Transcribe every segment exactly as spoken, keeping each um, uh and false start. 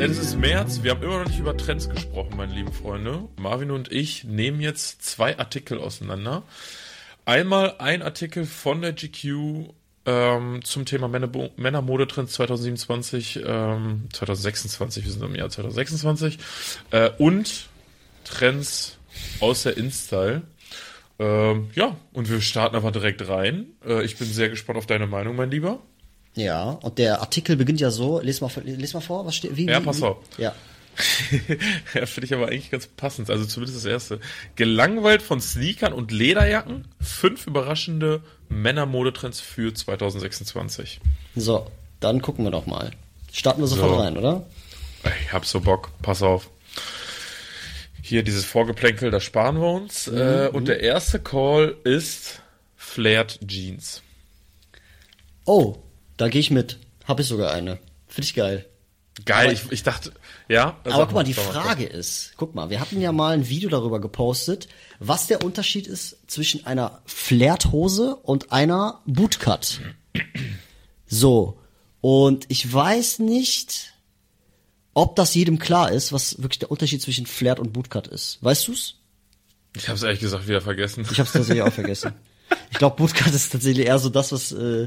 es ist März, wir haben immer noch nicht über Trends gesprochen, meine lieben Freunde. Marvin und ich nehmen jetzt zwei Artikel auseinander. Einmal ein Artikel von der G Q ähm, zum Thema Männer- Männermodetrends zwanzig siebenundzwanzig, ähm, zwanzig sechsundzwanzig, wir sind im Jahr zwanzig sechsundzwanzig, äh, und Trends aus der InStyle. Ähm, ja, und wir starten einfach direkt rein. Äh, ich bin sehr gespannt auf deine Meinung, mein Lieber. Ja, und der Artikel beginnt ja so, les mal, les mal vor, was steht, wie, Ja, wie, pass wie? auf. Ja. Ja, finde ich aber eigentlich ganz passend, also zumindest das erste. Gelangweilt von Sneakern und Lederjacken, fünf überraschende Männermodetrends für zwanzig sechsundzwanzig. So, dann gucken wir doch mal. Starten wir sofort So. rein, oder? Ich hab so Bock, pass auf. Hier dieses Vorgeplänkel, das sparen wir uns. Mhm. Äh, und der erste Call ist Flared Jeans. Oh, da gehe ich mit. Hab ich sogar eine. Finde ich geil. Geil, Aber- ich, ich dachte, ja. Aber guck mal, die Frage ist, guck mal, wir hatten ja mal ein Video darüber gepostet, was der Unterschied ist zwischen einer Flared-Hose und einer Bootcut. So, und ich weiß nicht, ob das jedem klar ist, was wirklich der Unterschied zwischen Flared und Bootcut ist. Weißt du's? Ich hab's ehrlich gesagt wieder vergessen. Ich hab's tatsächlich auch vergessen. Ich glaube, Bootcut ist tatsächlich eher so das, was äh,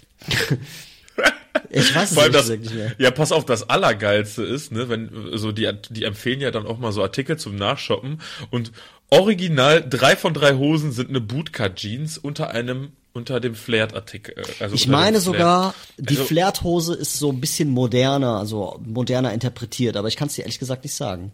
ich weiß es Vor allem ehrlich das, gesagt nicht mehr. ja, pass auf, das Allergeilste ist, ne, wenn, so, die, die empfehlen ja dann auch mal so Artikel zum Nachshoppen und original drei von drei Hosen sind eine Bootcut-Jeans unter einem, unter dem Flared-Artikel. Also Ich unter dem meine Flared. sogar, die Also- Flared-Hose ist so ein bisschen moderner, also moderner interpretiert, aber ich kann es dir ehrlich gesagt nicht sagen.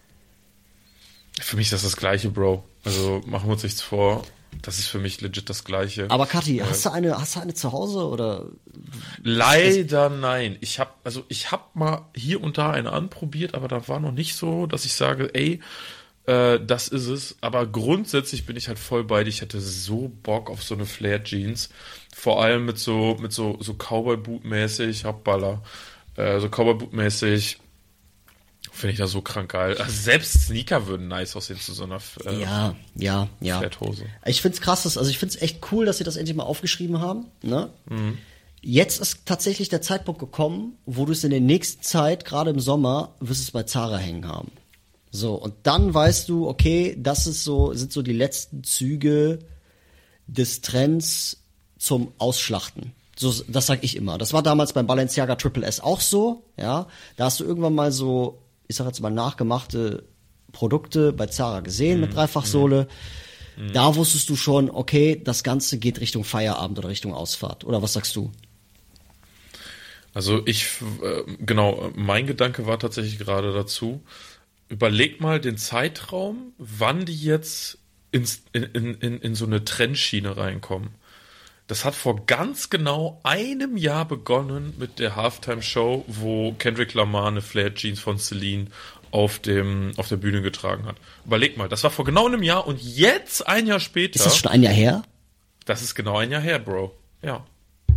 Für mich ist das das Gleiche, Bro. Also, machen wir uns nichts vor. Das ist für mich legit das Gleiche. Aber Kathi, hast du eine, hast du eine zu Hause oder? Leider nein. Ich hab, also ich hab mal hier und da eine anprobiert, aber da war noch nicht so, dass ich sage, ey, äh, das ist es. Aber grundsätzlich bin ich halt voll bei dir. Ich hätte so Bock auf so eine Flared Jeans. Vor allem mit so, mit so, so Cowboy-Boot-mäßig, Hauptballer. Äh, so Cowboy-Boot-mäßig. Finde ich das so krank geil. Also selbst Sneaker würden nice aussehen zu so einer äh, Ja, ja, ja. Flared-Hose. Ich find's krass, dass, also ich find's echt cool, dass sie das endlich mal aufgeschrieben haben, ne? Mhm. Jetzt ist tatsächlich der Zeitpunkt gekommen, wo du es in der nächsten Zeit, gerade im Sommer, wirst es bei Zara hängen haben. So, und dann weißt du, okay, das ist so, sind so die letzten Züge des Trends zum Ausschlachten. So, das sag ich immer. Das war damals beim Balenciaga Triple S auch so, ja. Da hast du irgendwann mal so, ich sag jetzt mal, nachgemachte Produkte bei Zara gesehen mit Dreifachsohle. Da wusstest du schon, okay, das Ganze geht Richtung Feierabend oder Richtung Ausfahrt. Oder was sagst du? Also ich, äh, genau, mein Gedanke war tatsächlich gerade dazu, überleg mal den Zeitraum, wann die jetzt ins, in, in, in, in so eine Trendschiene reinkommen. Das hat vor ganz genau einem Jahr begonnen mit der Halftime-Show, wo Kendrick Lamar eine Flared Jeans von Celine auf dem auf der Bühne getragen hat. Überleg mal, das war vor genau einem Jahr und jetzt, ein Jahr später... Ist das schon ein Jahr her? Das ist genau ein Jahr her, Bro. Ja.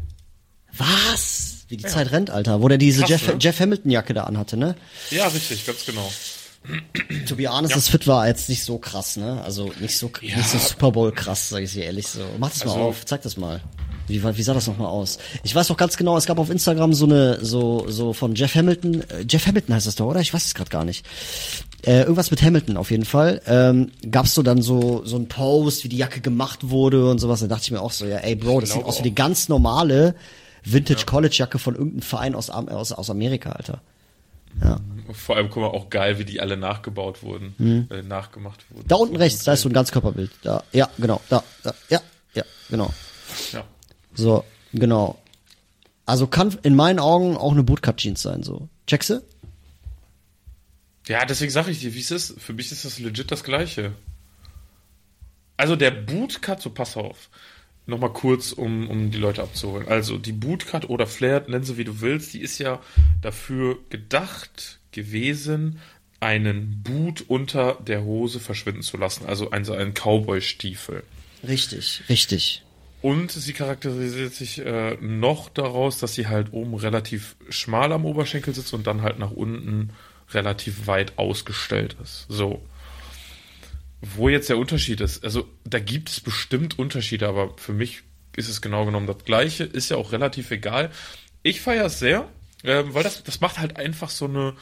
Was? Wie die Ja. Zeit rennt, Alter. Wo der diese Krass, Jeff, ne? Jeff Hamilton-Jacke da anhatte, ne? Ja, richtig, ganz genau. To be honest, Ja. das Fit war jetzt nicht so krass, ne? Also nicht so, Ja. nicht so Super Bowl krass, sag ich dir ehrlich so. Mach das mal Also- auf, zeig das mal. Wie, war- wie sah das nochmal aus? Ich weiß noch ganz genau, es gab auf Instagram so eine, so, so von Jeff Hamilton, äh, Jeff Hamilton heißt das doch, oder? Ich weiß es gerade gar nicht. Äh, irgendwas mit Hamilton auf jeden Fall. Ähm, gab's so dann so, so ein Post, wie die Jacke gemacht wurde und sowas. Da dachte ich mir auch so, ja, ey Bro, das sieht glaube aus wie die auch. ganz normale Vintage-College-Jacke von irgendeinem Verein aus, Am- aus, aus Amerika, Alter. Ja. Vor allem, guck mal, auch geil, wie die alle nachgebaut wurden, äh, nachgemacht wurden. Da unten rechts, da ist so ein Ganzkörperbild. Da, ja, genau, da, da, ja, ja, genau. Ja. So, genau. Also kann in meinen Augen auch eine Bootcut-Jeans sein, so. Checkst du? Ja, deswegen sage ich dir, wie es ist. Für mich ist das legit das Gleiche. Also der Bootcut, so pass auf. Nochmal kurz, um, um die Leute abzuholen. Also die Bootcut oder Flared, nenn sie wie du willst, die ist ja dafür gedacht gewesen, einen Boot unter der Hose verschwinden zu lassen. Also ein, so einen Cowboy-Stiefel. Richtig, richtig. Und sie charakterisiert sich äh, noch daraus, dass sie halt oben relativ schmal am Oberschenkel sitzt und dann halt nach unten relativ weit ausgestellt ist. So. Wo jetzt der Unterschied ist, also da gibt es bestimmt Unterschiede, aber für mich ist es genau genommen das Gleiche, ist ja auch relativ egal. Ich feiere es sehr, ähm, weil das, das macht halt einfach so eine,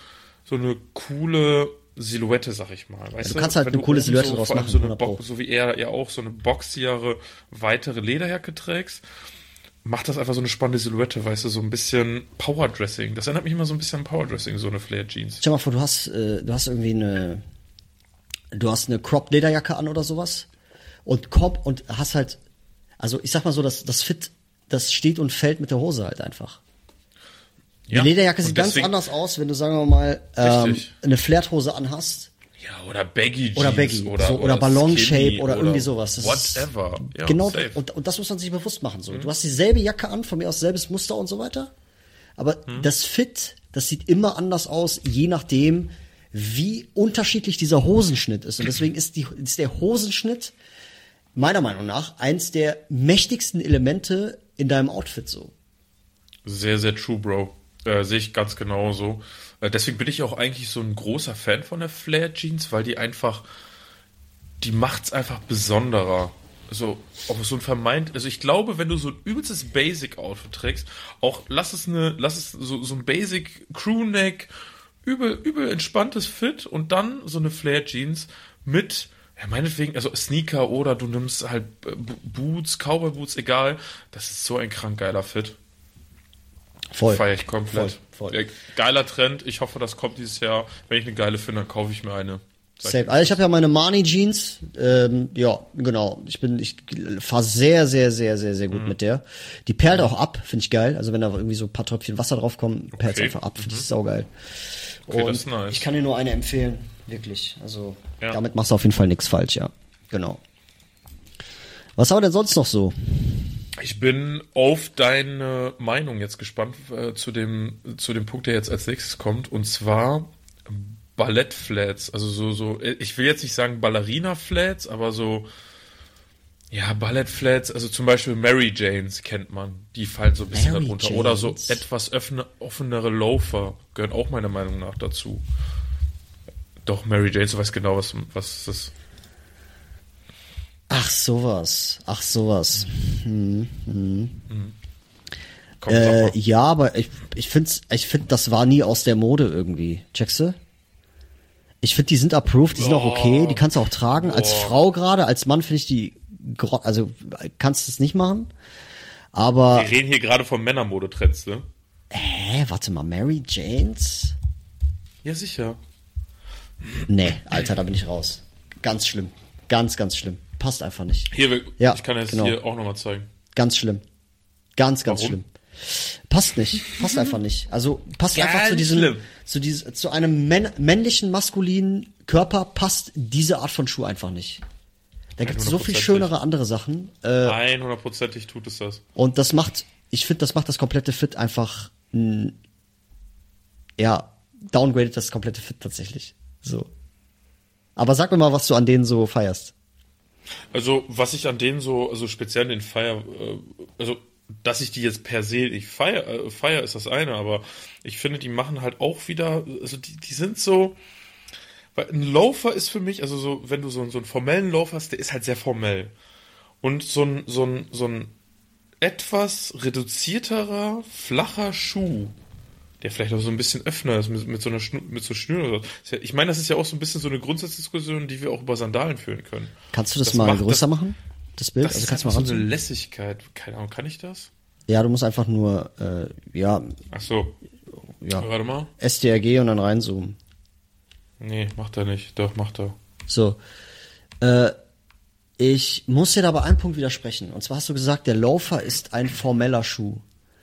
so eine coole Silhouette, sag ich mal. Weißt ja, du kannst halt eine coole Silhouette so, draus vor allem machen, so, eine hundert Pro. Bo- so wie er ja auch so eine boxigere, weitere Lederjacke trägst, macht das einfach so eine spannende Silhouette, weißt du, so ein bisschen Powerdressing. Das erinnert mich immer so ein bisschen an Powerdressing, so eine Flare-Jeans. Stell mal vor, du hast, äh, du hast irgendwie eine, du hast eine Crop-Lederjacke an oder sowas und komm, und hast halt, also ich sag mal so, das, das Fit, das steht und fällt mit der Hose halt einfach. Die Ja, Lederjacke und sieht ganz deswegen- anders aus, wenn du, sagen wir mal, ähm, Richtig. eine Flared-Hose anhast. Ja, oder Baggy Jeans. Oder Baggy, Oder, so, oder Ballon-Shape Skinny oder irgendwie sowas. Das whatever. Ist Ja, genau, safe. und, und das muss man sich bewusst machen. So. Du hast dieselbe Jacke an, von mir aus selbes Muster und so weiter. Aber das Fit, das sieht immer anders aus, je nachdem, wie unterschiedlich dieser Hosenschnitt ist. Und deswegen ist, die, ist der Hosenschnitt meiner Meinung nach eins der mächtigsten Elemente in deinem Outfit so. Sehr, sehr true, Bro. Äh, sehe ich ganz genauso. Äh, deswegen bin ich auch eigentlich so ein großer Fan von der Flare Jeans, weil die einfach, die macht's einfach besonderer. So, auch so ein vermeint, also ich glaube, wenn du so ein übelstes Basic-Outfit trägst, auch lass es eine, lass es so, so ein Basic Crewneck, übel, übel entspanntes Fit und dann so eine Flare Jeans mit, ja, meinetwegen, also Sneaker oder du nimmst halt äh, Boots, Cowboy Boots, egal, das ist so ein krank geiler Fit. Voll. Feier ich komplett. Voll, voll. Ja, geiler Trend. Ich hoffe, das kommt dieses Jahr. Wenn ich eine geile finde, dann kaufe ich mir eine. Sag Safe. Also ich habe ja meine Marni Jeans. Ähm, ja, genau. Ich bin, ich fahre sehr, sehr, sehr, sehr, sehr gut Mhm. mit der. Die perlt auch ab, finde ich geil. Also wenn da irgendwie so ein paar Tröpfchen Wasser drauf kommen, perlt Okay. einfach ab. Finde ich saugeil. Okay, Und das ist nice. ich kann dir nur eine empfehlen, wirklich. Also Ja. damit machst du auf jeden Fall nichts falsch, ja. Genau. Was haben wir denn sonst noch so? Ich bin auf deine Meinung jetzt gespannt äh, zu dem zu dem Punkt, der jetzt als nächstes kommt, und zwar Ballettflats. Also so so. Ich will jetzt nicht sagen Ballerina-Flats, aber so ja Ballettflats. Also zum Beispiel Mary Janes kennt man. Die fallen so ein bisschen Mary darunter. Oder so Janes? etwas öffne, offenere Loafer gehören auch meiner Meinung nach dazu. Doch Mary Janes, du weißt genau, was was das ist. Ach, sowas. Ach, sowas. Hm, hm. Komm, sag Äh, mal. ja, aber ich, ich finde, ich find, das war nie aus der Mode irgendwie. Checkst du? Ich finde, die sind approved, die sind auch okay, die kannst du auch tragen. Als Boah. Frau gerade, als Mann finde ich die, gro- also kannst du es nicht machen. Aber, Wir reden hier gerade von Männermodetrends, ne? hä, warte mal, Mary Janes? Ja, sicher. Nee, Alter, da bin ich raus. Ganz schlimm. Ganz, ganz schlimm. Passt einfach nicht. Hier, wir- Ja, ich kann das genau. hier auch nochmal zeigen. Ganz schlimm. Ganz, ganz Warum? schlimm. Passt nicht. Passt einfach nicht. Also passt einfach Ganz zu diesem, schlimm. zu diesem, zu einem männ männlichen, maskulinen Körper passt diese Art von Schuh einfach nicht. Da gibt es so viel hundertprozentig. schönere andere Sachen. Äh, hundertprozentig tut es das. und das macht, ich finde, das macht das komplette Fit einfach, mh, ja, downgradet das komplette Fit tatsächlich. So. Aber sag mir mal, was du an denen so feierst. Also, was ich an denen so, also speziell den Fire, äh, also, dass ich die jetzt per se nicht feier, äh, feier ist das eine, aber ich finde, die machen halt auch wieder, also die, die sind so, weil ein Loafer ist für mich, also so, wenn du so, so einen formellen Loafer hast, der ist halt sehr formell. Und so ein, so ein, so ein etwas reduzierterer, flacher Schuh, der vielleicht auch so ein bisschen öffner ist, mit, mit so einer Schnu mit so Schnüren oder so. Ist ja- Ich meine, das ist ja auch so ein bisschen so eine Grundsatzdiskussion, die wir auch über Sandalen führen können. Kannst du das, Das mal macht größer das- machen? Das Bild? Das Also ist kannst du einfach mal so eine ranzoomen? Lässigkeit. Keine Ahnung, kann ich das? Ja, du musst einfach nur, äh, ja, Ach so, ja, warte mal. S T R G und dann reinzoomen. Nee, macht er nicht. Doch, macht er. So. Äh, ich muss dir da aber einen Punkt widersprechen. Und zwar hast du gesagt, der Loafer ist ein formeller Schuh.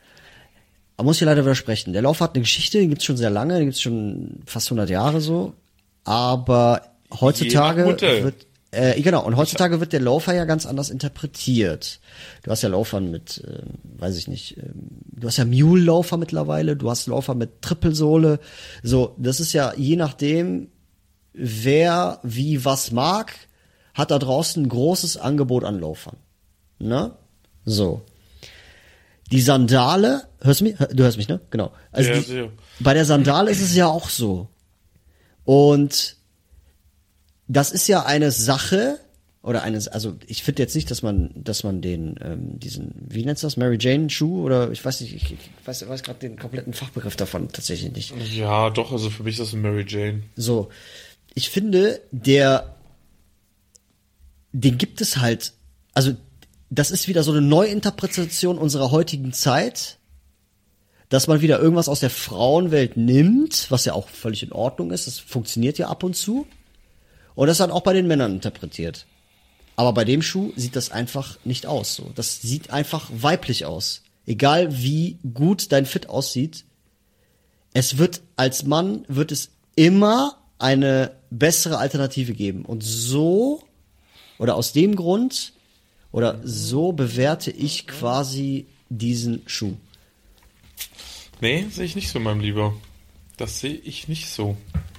Da muss ich dir leider widersprechen. Der Loafer hat eine Geschichte, den gibt's schon sehr lange, den gibt's schon fast hundert Jahre so. Aber heutzutage Je nach Modell. wird, äh, genau, und heutzutage wird der Loafer ja ganz anders interpretiert. Du hast ja Loafer mit, ähm, weiß ich nicht, ähm, du hast ja Mule-Loafer mittlerweile, du hast Loafer mit Trippelsohle. So, das ist ja je nachdem, wer wie was mag, hat da draußen ein großes Angebot an Loafern. Ne? So. Die Sandale, hörst du mich? Du hörst mich, ne? Genau. Also Ja, die, sehr. bei der Sandale ist es ja auch so. Und das ist ja eine Sache, oder eines, also ich finde jetzt nicht, dass man, dass man den, ähm, diesen, wie nennt's das, Mary Jane Schuh oder ich weiß nicht, ich, ich weiß, weiß gerade den kompletten Fachbegriff davon tatsächlich nicht. Ja, doch, also für mich ist das ein Mary Jane. So, ich finde, der, den gibt es halt, also das ist wieder so eine Neuinterpretation unserer heutigen Zeit, dass man wieder irgendwas aus der Frauenwelt nimmt, was ja auch völlig in Ordnung ist, das funktioniert ja ab und zu, und das dann auch bei den Männern interpretiert. Aber bei dem Schuh sieht das einfach nicht aus. So, das sieht einfach weiblich aus. Egal wie gut dein Fit aussieht, es wird als Mann wird es immer eine bessere Alternative geben. Und so oder aus dem Grund oder so bewerte ich quasi diesen Schuh. Nee, sehe ich nicht so, mein Lieber. Das sehe ich nicht so.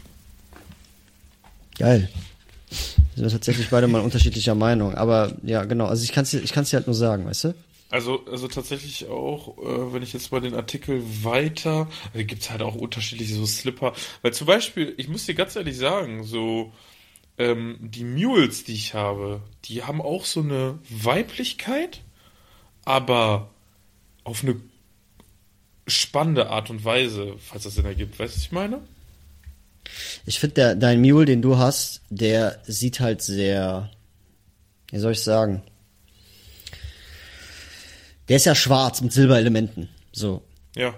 Geil. Sind wir tatsächlich beide mal unterschiedlicher Meinung. Aber ja, genau. Also ich kann es dir, ich kann's dir halt nur sagen, weißt du? Also, also tatsächlich auch, äh, wenn ich jetzt mal den Artikel weiter, also gibt's halt auch unterschiedliche so Slipper. Weil zum Beispiel, ich muss dir ganz ehrlich sagen, so ähm, die Mules, die ich habe, die haben auch so eine Weiblichkeit, aber auf eine spannende Art und Weise, falls das Sinn ergibt. Weißt du, was ich meine? Ich finde, der dein Mule, den du hast, der sieht halt sehr, wie soll ich sagen? Der ist ja schwarz mit Silberelementen. So. Ja.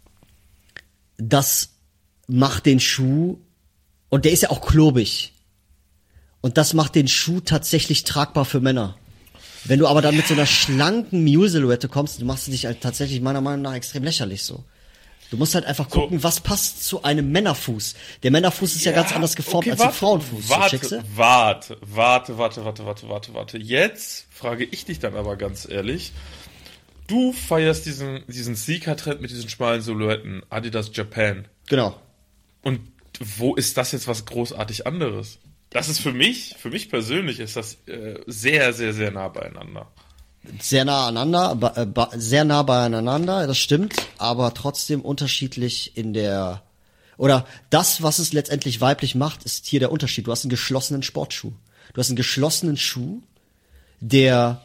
Das macht den Schuh, und der ist ja auch klobig. Und das macht den Schuh tatsächlich tragbar für Männer. Wenn du aber dann mit so einer schlanken Mule-Silhouette kommst, du machst dich halt tatsächlich meiner Meinung nach extrem lächerlich so. Du musst halt einfach gucken, so, was passt zu einem Männerfuß. Der Männerfuß ist ja, ja ganz anders geformt, okay, als warte, ein Frauenfuß. Warte, so, warte, warte, warte, warte, warte, warte, warte. Jetzt frage ich dich dann aber ganz ehrlich. Du feierst diesen, diesen Sneaker-Trend mit diesen schmalen Silhouetten, Adidas Japan. Genau. Und wo ist das jetzt was großartig anderes? Das ist für mich, für mich persönlich ist das äh, sehr, sehr, sehr nah beieinander. Sehr nah aneinander, äh, ba, sehr nah beieinander, das stimmt, aber trotzdem unterschiedlich in der, oder das, was es letztendlich weiblich macht, ist hier der Unterschied. Du hast einen geschlossenen Sportschuh. Du hast einen geschlossenen Schuh, der...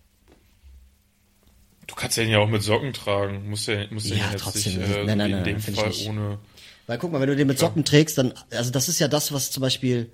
Du kannst den ja auch mit Socken tragen. Musst ja, musst ja, ja jetzt trotzdem nicht, nicht. Äh, nein, nein, in nein, dem Fall ohne... Weil guck mal, wenn du den mit Socken trägst, dann, also das ist ja das, was zum Beispiel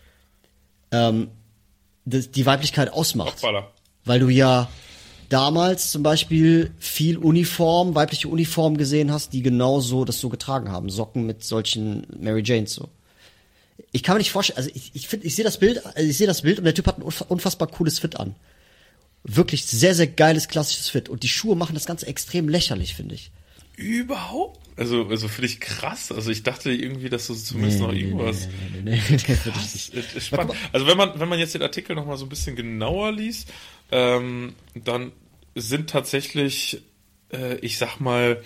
ähm, die, die Weiblichkeit ausmacht. Hoppala. Weil du ja damals zum Beispiel viel Uniform, weibliche Uniform gesehen hast, die genauso das so getragen haben. Socken mit solchen Mary Janes so. Ich kann mir nicht vorstellen, also ich, ich finde, ich sehe das Bild, also ich sehe das Bild und der Typ hat ein unfassbar cooles Fit an. Wirklich sehr, sehr geiles, klassisches Fit. Und die Schuhe machen das Ganze extrem lächerlich, finde ich. Überhaupt? Also, also finde ich krass. Also ich dachte irgendwie, dass du zumindest nee, noch irgendwas... Nee, nee, nee, nee, nee, nee, krass, nee. Spannend. Also wenn man, wenn man jetzt den Artikel noch mal so ein bisschen genauer liest, ähm, dann sind tatsächlich, äh, ich sag mal,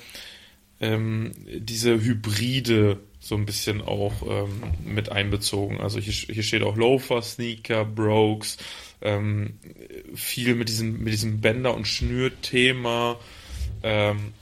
ähm, diese Hybride so ein bisschen auch ähm, mit einbezogen. Also hier, hier steht auch Loafer, Sneaker, Brogues, ähm, viel mit diesem, mit diesem Bänder- und Schnürthema. Ähm,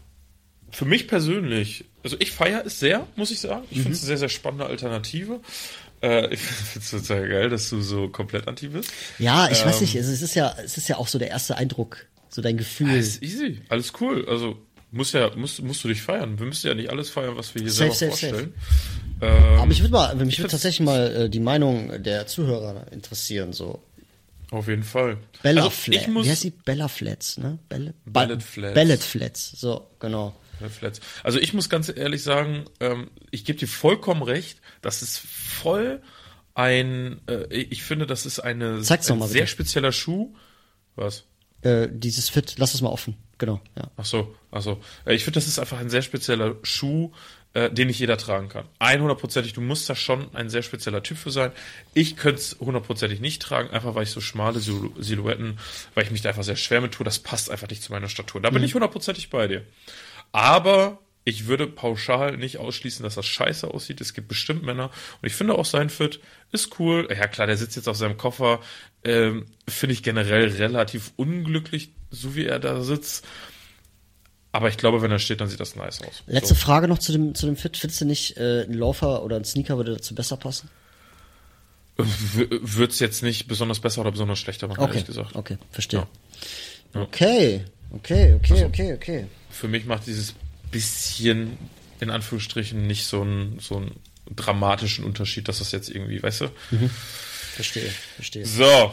für mich persönlich, also ich feiere es sehr, muss ich sagen. Ich mhm. finde es eine sehr, sehr spannende Alternative. Äh, ich finde es total geil, dass du so komplett anti bist. Ja, ich ähm, weiß nicht, es ist ja, es ist ja auch so der erste Eindruck, so dein Gefühl. Alles easy, alles cool. Also muss ja, musst, musst du dich feiern. Wir müssen ja nicht alles feiern, was wir hier safe, selber safe, vorstellen. Safe. Ähm, Aber mich würde mal, mich würde tatsächlich mal äh, die Meinung der Zuhörer interessieren, so. Auf jeden Fall. Bella also, Flats. ich muss Wie heißt die? Bella Flats, ne? Bella, Ballet Flats. Ballet Flats, so, genau. Flats. Also ich muss ganz ehrlich sagen, ähm, ich gebe dir vollkommen recht, das ist voll ein, äh, ich finde, das ist eine, Zeig's ein noch mal, sehr bitte. spezieller Schuh. Was? Äh, dieses Fit, lass es mal offen, genau, ja. Ach so, ach so. Äh, ich finde, das ist einfach ein sehr spezieller Schuh, äh, den nicht jeder tragen kann. hundertprozentig, du musst da schon ein sehr spezieller Typ für sein. Ich könnte es hundertprozentig nicht tragen, einfach weil ich so schmale Sil- Silhouetten, weil ich mich da einfach sehr schwer mit tue, das passt einfach nicht zu meiner Statur. Da bin Mhm. ich hundertprozentig bei dir. Aber ich würde pauschal nicht ausschließen, dass das scheiße aussieht. Es gibt bestimmt Männer. Und ich finde auch sein Fit ist cool. Ja klar, der sitzt jetzt auf seinem Koffer. Ähm, finde ich generell relativ unglücklich, so wie er da sitzt. Aber ich glaube, wenn er steht, dann sieht das nice aus. Letzte so. Frage noch zu dem, zu dem Fit. Findest du nicht, äh, ein Laufer oder ein Sneaker würde dazu besser passen? Wird es jetzt nicht besonders besser oder besonders schlechter machen, Okay, ehrlich gesagt. okay, verstehe. Ja. Okay, okay, okay, Also- okay, okay. Für mich macht dieses bisschen, in Anführungsstrichen, nicht so einen, so einen dramatischen Unterschied, dass das jetzt irgendwie, weißt du? Verstehe, verstehe. So.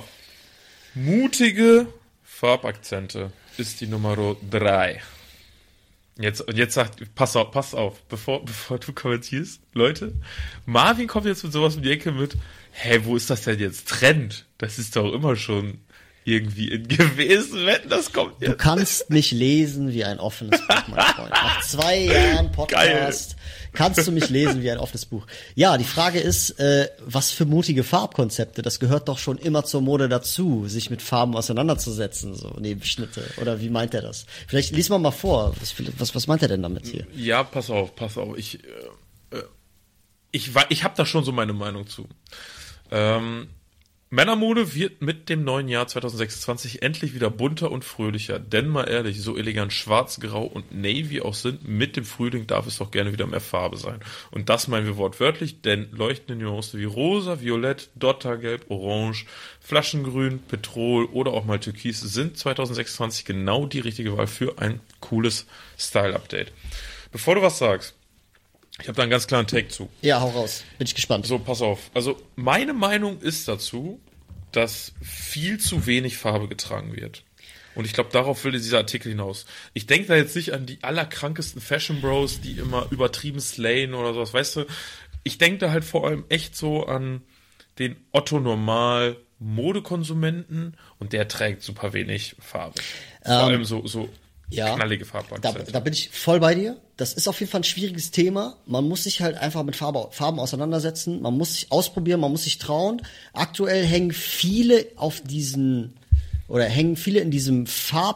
Mutige Farbakzente ist die Nummer drei. Jetzt, und jetzt sagt, pass auf, pass auf, bevor, bevor du kommentierst, Leute, Marvin kommt jetzt mit sowas um die Ecke mit, hä, wo ist das denn jetzt Trend? Das ist doch immer schon irgendwie in gewesen, wenn das kommt Du jetzt. kannst mich lesen wie ein offenes Buch, mein Freund. Nach zwei Jahren Podcast kannst du mich lesen wie ein offenes Buch. Ja, die Frage ist, äh, was für mutige Farbkonzepte? Das gehört doch schon immer zur Mode dazu, sich mit Farben auseinanderzusetzen, so Nebenschnitte. Oder wie meint er das? Vielleicht lies mal mal vor. Was, was, was meint er denn damit hier? Ja, pass auf, pass auf. Ich, äh, ich, wa- ich habe da schon so meine Meinung zu. Ähm, Männermode wird mit dem neuen Jahr zwanzig sechsundzwanzig endlich wieder bunter und fröhlicher. Denn mal ehrlich, so elegant schwarz, grau und navy auch sind, mit dem Frühling darf es doch gerne wieder mehr Farbe sein. Und das meinen wir wortwörtlich, denn leuchtende Nuancen wie rosa, violett, dottergelb, orange, flaschengrün, petrol oder auch mal türkis sind zwanzig sechsundzwanzig genau die richtige Wahl für ein cooles Style-Update. Bevor du was sagst, ich habe da einen ganz klaren Take zu. Ja, hau raus. Bin ich gespannt. So, pass auf. Also, meine Meinung ist dazu, dass viel zu wenig Farbe getragen wird. Und ich glaube, darauf will dieser Artikel hinaus. Ich denke da jetzt nicht an die allerkrankesten Fashion Bros, die immer übertrieben slayen oder sowas, weißt du? Ich denke da halt vor allem echt so an den Otto Normal Modekonsumenten und der trägt super wenig Farbe. Vor Ähm, allem so, so ja. knallige Da, Farbakzente. da bin ich voll bei dir. Das ist auf jeden Fall ein schwieriges Thema. Man muss sich halt einfach mit Farbe, Farben auseinandersetzen. Man muss sich ausprobieren, man muss sich trauen. Aktuell hängen viele auf diesen, oder hängen viele in diesem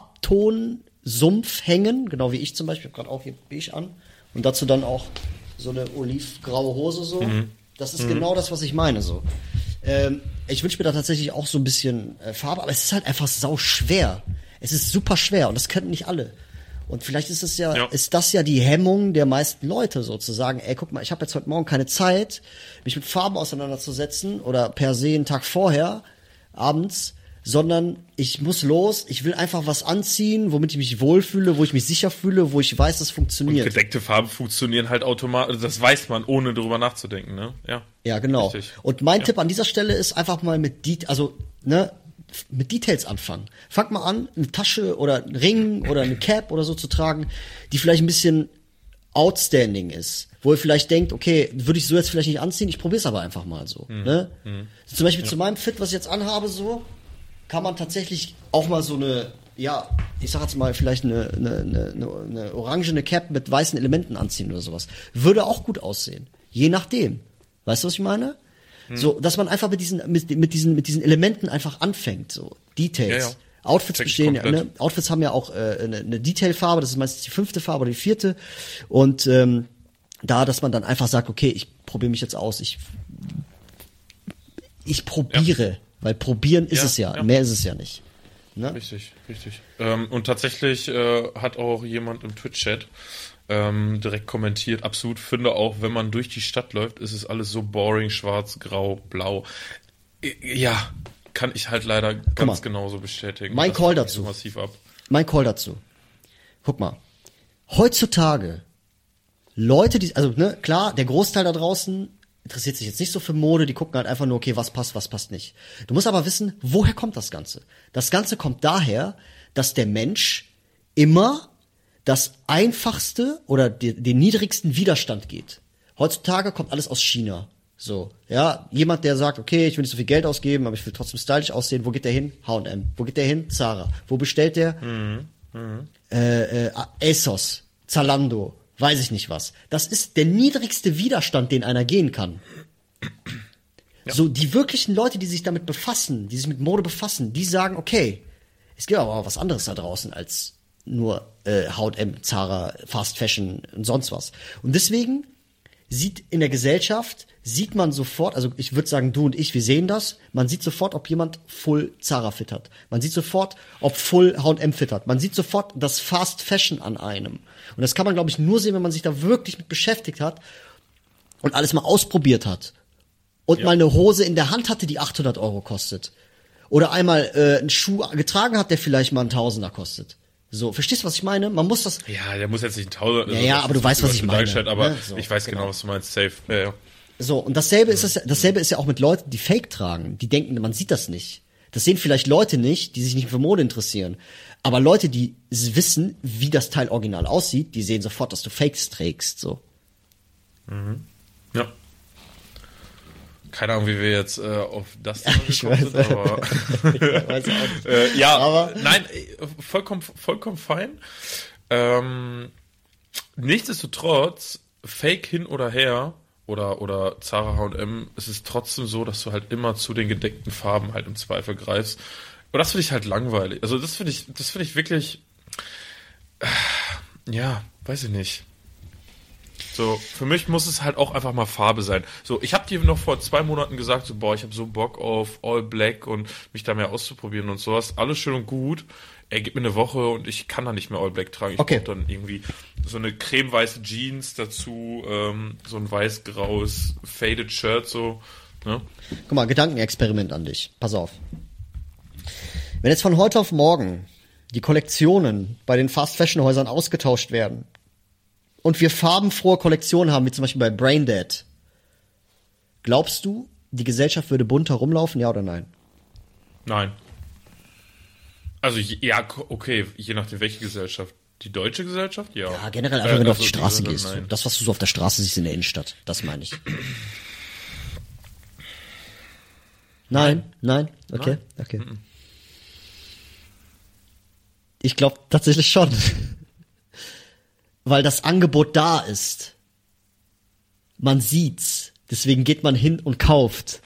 Farbton-Sumpf hängen. Genau wie ich zum Beispiel. Ich habe gerade auch hier beige an. Und dazu dann auch so eine olivgraue Hose so. Mhm. Das ist genau das, was ich meine so. Ähm, ich wünsche mir da tatsächlich auch so ein bisschen äh, Farbe, aber es ist halt einfach sau schwer. Es ist super schwer und das können nicht alle. Und vielleicht ist es ja, Ja. ist das ja die Hemmung der meisten Leute, sozusagen, ey, guck mal, ich habe jetzt heute Morgen keine Zeit, mich mit Farben auseinanderzusetzen oder per se einen Tag vorher, abends, sondern ich muss los, ich will einfach was anziehen, womit ich mich wohlfühle, wo ich mich sicher fühle, wo ich weiß, das funktioniert. Gedeckte Farben funktionieren halt automatisch, das weiß man, ohne drüber nachzudenken, ne? Ja. Ja, genau. Richtig. Und mein Ja. Tipp an dieser Stelle ist einfach mal mit Det also ne, mit Details anfangen. Fangt mal an, eine Tasche oder einen Ring oder eine Cap oder so zu tragen, die vielleicht ein bisschen outstanding ist, wo ihr vielleicht denkt, okay, würde ich so jetzt vielleicht nicht anziehen, ich probiere es aber einfach mal so. Mhm. Ne? So, zum Beispiel zu meinem Fit, was ich jetzt anhabe, so kann man tatsächlich auch mal so eine, ja, ich sag jetzt mal vielleicht eine, eine, eine, eine orangene Cap mit weißen Elementen anziehen oder sowas. Würde auch gut aussehen. Je nachdem. Weißt du, was ich meine? So, dass man einfach mit diesen, mit, mit diesen, mit diesen Elementen einfach anfängt, so. Details. Ja, ja. Outfits Check ich bestehen ja, komplett. ne? Outfits haben ja auch äh, eine, eine Detailfarbe, das ist meistens die fünfte Farbe oder die vierte. Und ähm, da, dass man dann einfach sagt, okay, ich probiere mich jetzt aus, ich ich probiere, weil probieren ist Ja, es ja, ja. mehr ist es ja nicht. Ne? Richtig, richtig. Ähm, und tatsächlich äh, hat auch jemand im Twitch-Chat ähm, direkt kommentiert, absolut finde auch, wenn man durch die Stadt läuft, ist es alles so boring, schwarz, grau, blau. I- Ja, kann ich halt leider mal. ganz genauso bestätigen. Mein Das Call fuckt mich dazu. So massiv ab. Mein Call dazu. Guck mal. Heutzutage Leute, die, also ne, klar, der Großteil da draußen interessiert sich jetzt nicht so für Mode, die gucken halt einfach nur, okay, was passt, was passt nicht. Du musst aber wissen, woher kommt das Ganze? Das Ganze kommt daher, dass der Mensch immer das einfachste oder die, den niedrigsten Widerstand geht. Heutzutage kommt alles aus China. So, ja, jemand, der sagt, okay, ich will nicht so viel Geld ausgeben, aber ich will trotzdem stylisch aussehen. Wo geht der hin? H und M. Wo geht der hin? Zara. Wo bestellt der? Äh, äh, ASOS, Zalando, weiß ich nicht was. Das ist der niedrigste Widerstand, den einer gehen kann. So, die wirklichen Leute, die sich damit befassen, die sich mit Mode befassen, die sagen, okay, es gibt aber auch was anderes da draußen als nur äh, H und M, Zara, Fast Fashion und sonst was. Und deswegen sieht in der Gesellschaft, sieht man sofort, also ich würde sagen, du und ich, wir sehen das, man sieht sofort, ob jemand Full Zara Fit hat. Man sieht sofort, ob Full H und M Fit hat. Man sieht sofort das Fast Fashion an einem. Und das kann man, glaube ich, nur sehen, wenn man sich da wirklich mit beschäftigt hat und alles mal ausprobiert hat. und Ja. mal eine Hose in der Hand hatte, die achthundert Euro kostet. Oder einmal äh, einen Schuh getragen hat, der vielleicht mal einen Tausender kostet. So, verstehst du, was ich meine? Man muss das... Ja, der muss jetzt nicht ein Tausend... Ja, ja, aber du weißt, was ich meine, Aber ne? So, ich weiß genau, genau. was du meinst. Safe. Ja, ja. So, und dasselbe ist das, dasselbe ist ja auch mit Leuten, die Fake tragen. Die denken, man sieht das nicht. Das sehen vielleicht Leute nicht, die sich nicht für Mode interessieren. Aber Leute, die s- wissen, wie das Teil original aussieht, die sehen sofort, dass du Fakes trägst, so. Ja. Keine Ahnung, wie wir jetzt äh, auf das Thema Ich gekommen weiß. sind, aber Weiß ich auch nicht. äh, ja, Aber- nein, äh, vollkommen, vollkommen fein. Ähm, nichtsdestotrotz, Fake hin oder her oder oder Zara H und M, es ist trotzdem so, dass du halt immer zu den gedeckten Farben halt im Zweifel greifst. Und das finde ich halt langweilig. Also das finde ich, das finde ich wirklich, äh, ja, weiß ich nicht. So, für mich muss es halt auch einfach mal Farbe sein. So, ich habe dir noch vor zwei Monaten gesagt, so, boah, ich habe so Bock auf All Black und mich da mehr auszuprobieren und sowas. Alles schön und gut. Ey, gib mir eine Woche und ich kann da nicht mehr All Black tragen. Ich Okay. brauch dann irgendwie so eine cremeweiße Jeans dazu, ähm, so ein weiß-graues Faded Shirt, so, ne? Guck mal, Gedankenexperiment an dich. Pass auf. Wenn jetzt von heute auf morgen die Kollektionen bei den Fast-Fashion-Häusern ausgetauscht werden und wir farbenfrohe Kollektionen haben, wie zum Beispiel bei Braindead, glaubst du, die Gesellschaft würde bunt herumlaufen, ja oder nein? Nein. Also, je- ja, ko- okay, je nachdem, welche Gesellschaft. Die deutsche Gesellschaft? Ja. Ja, generell einfach, wenn du auf die also Straße diese- gehst. So. nein. Das, was du so auf der Straße siehst in der Innenstadt, das meine ich. Nein, nein, okay, okay. Ich glaube tatsächlich schon. Weil das Angebot da ist. Man sieht's. Deswegen geht man hin und kauft.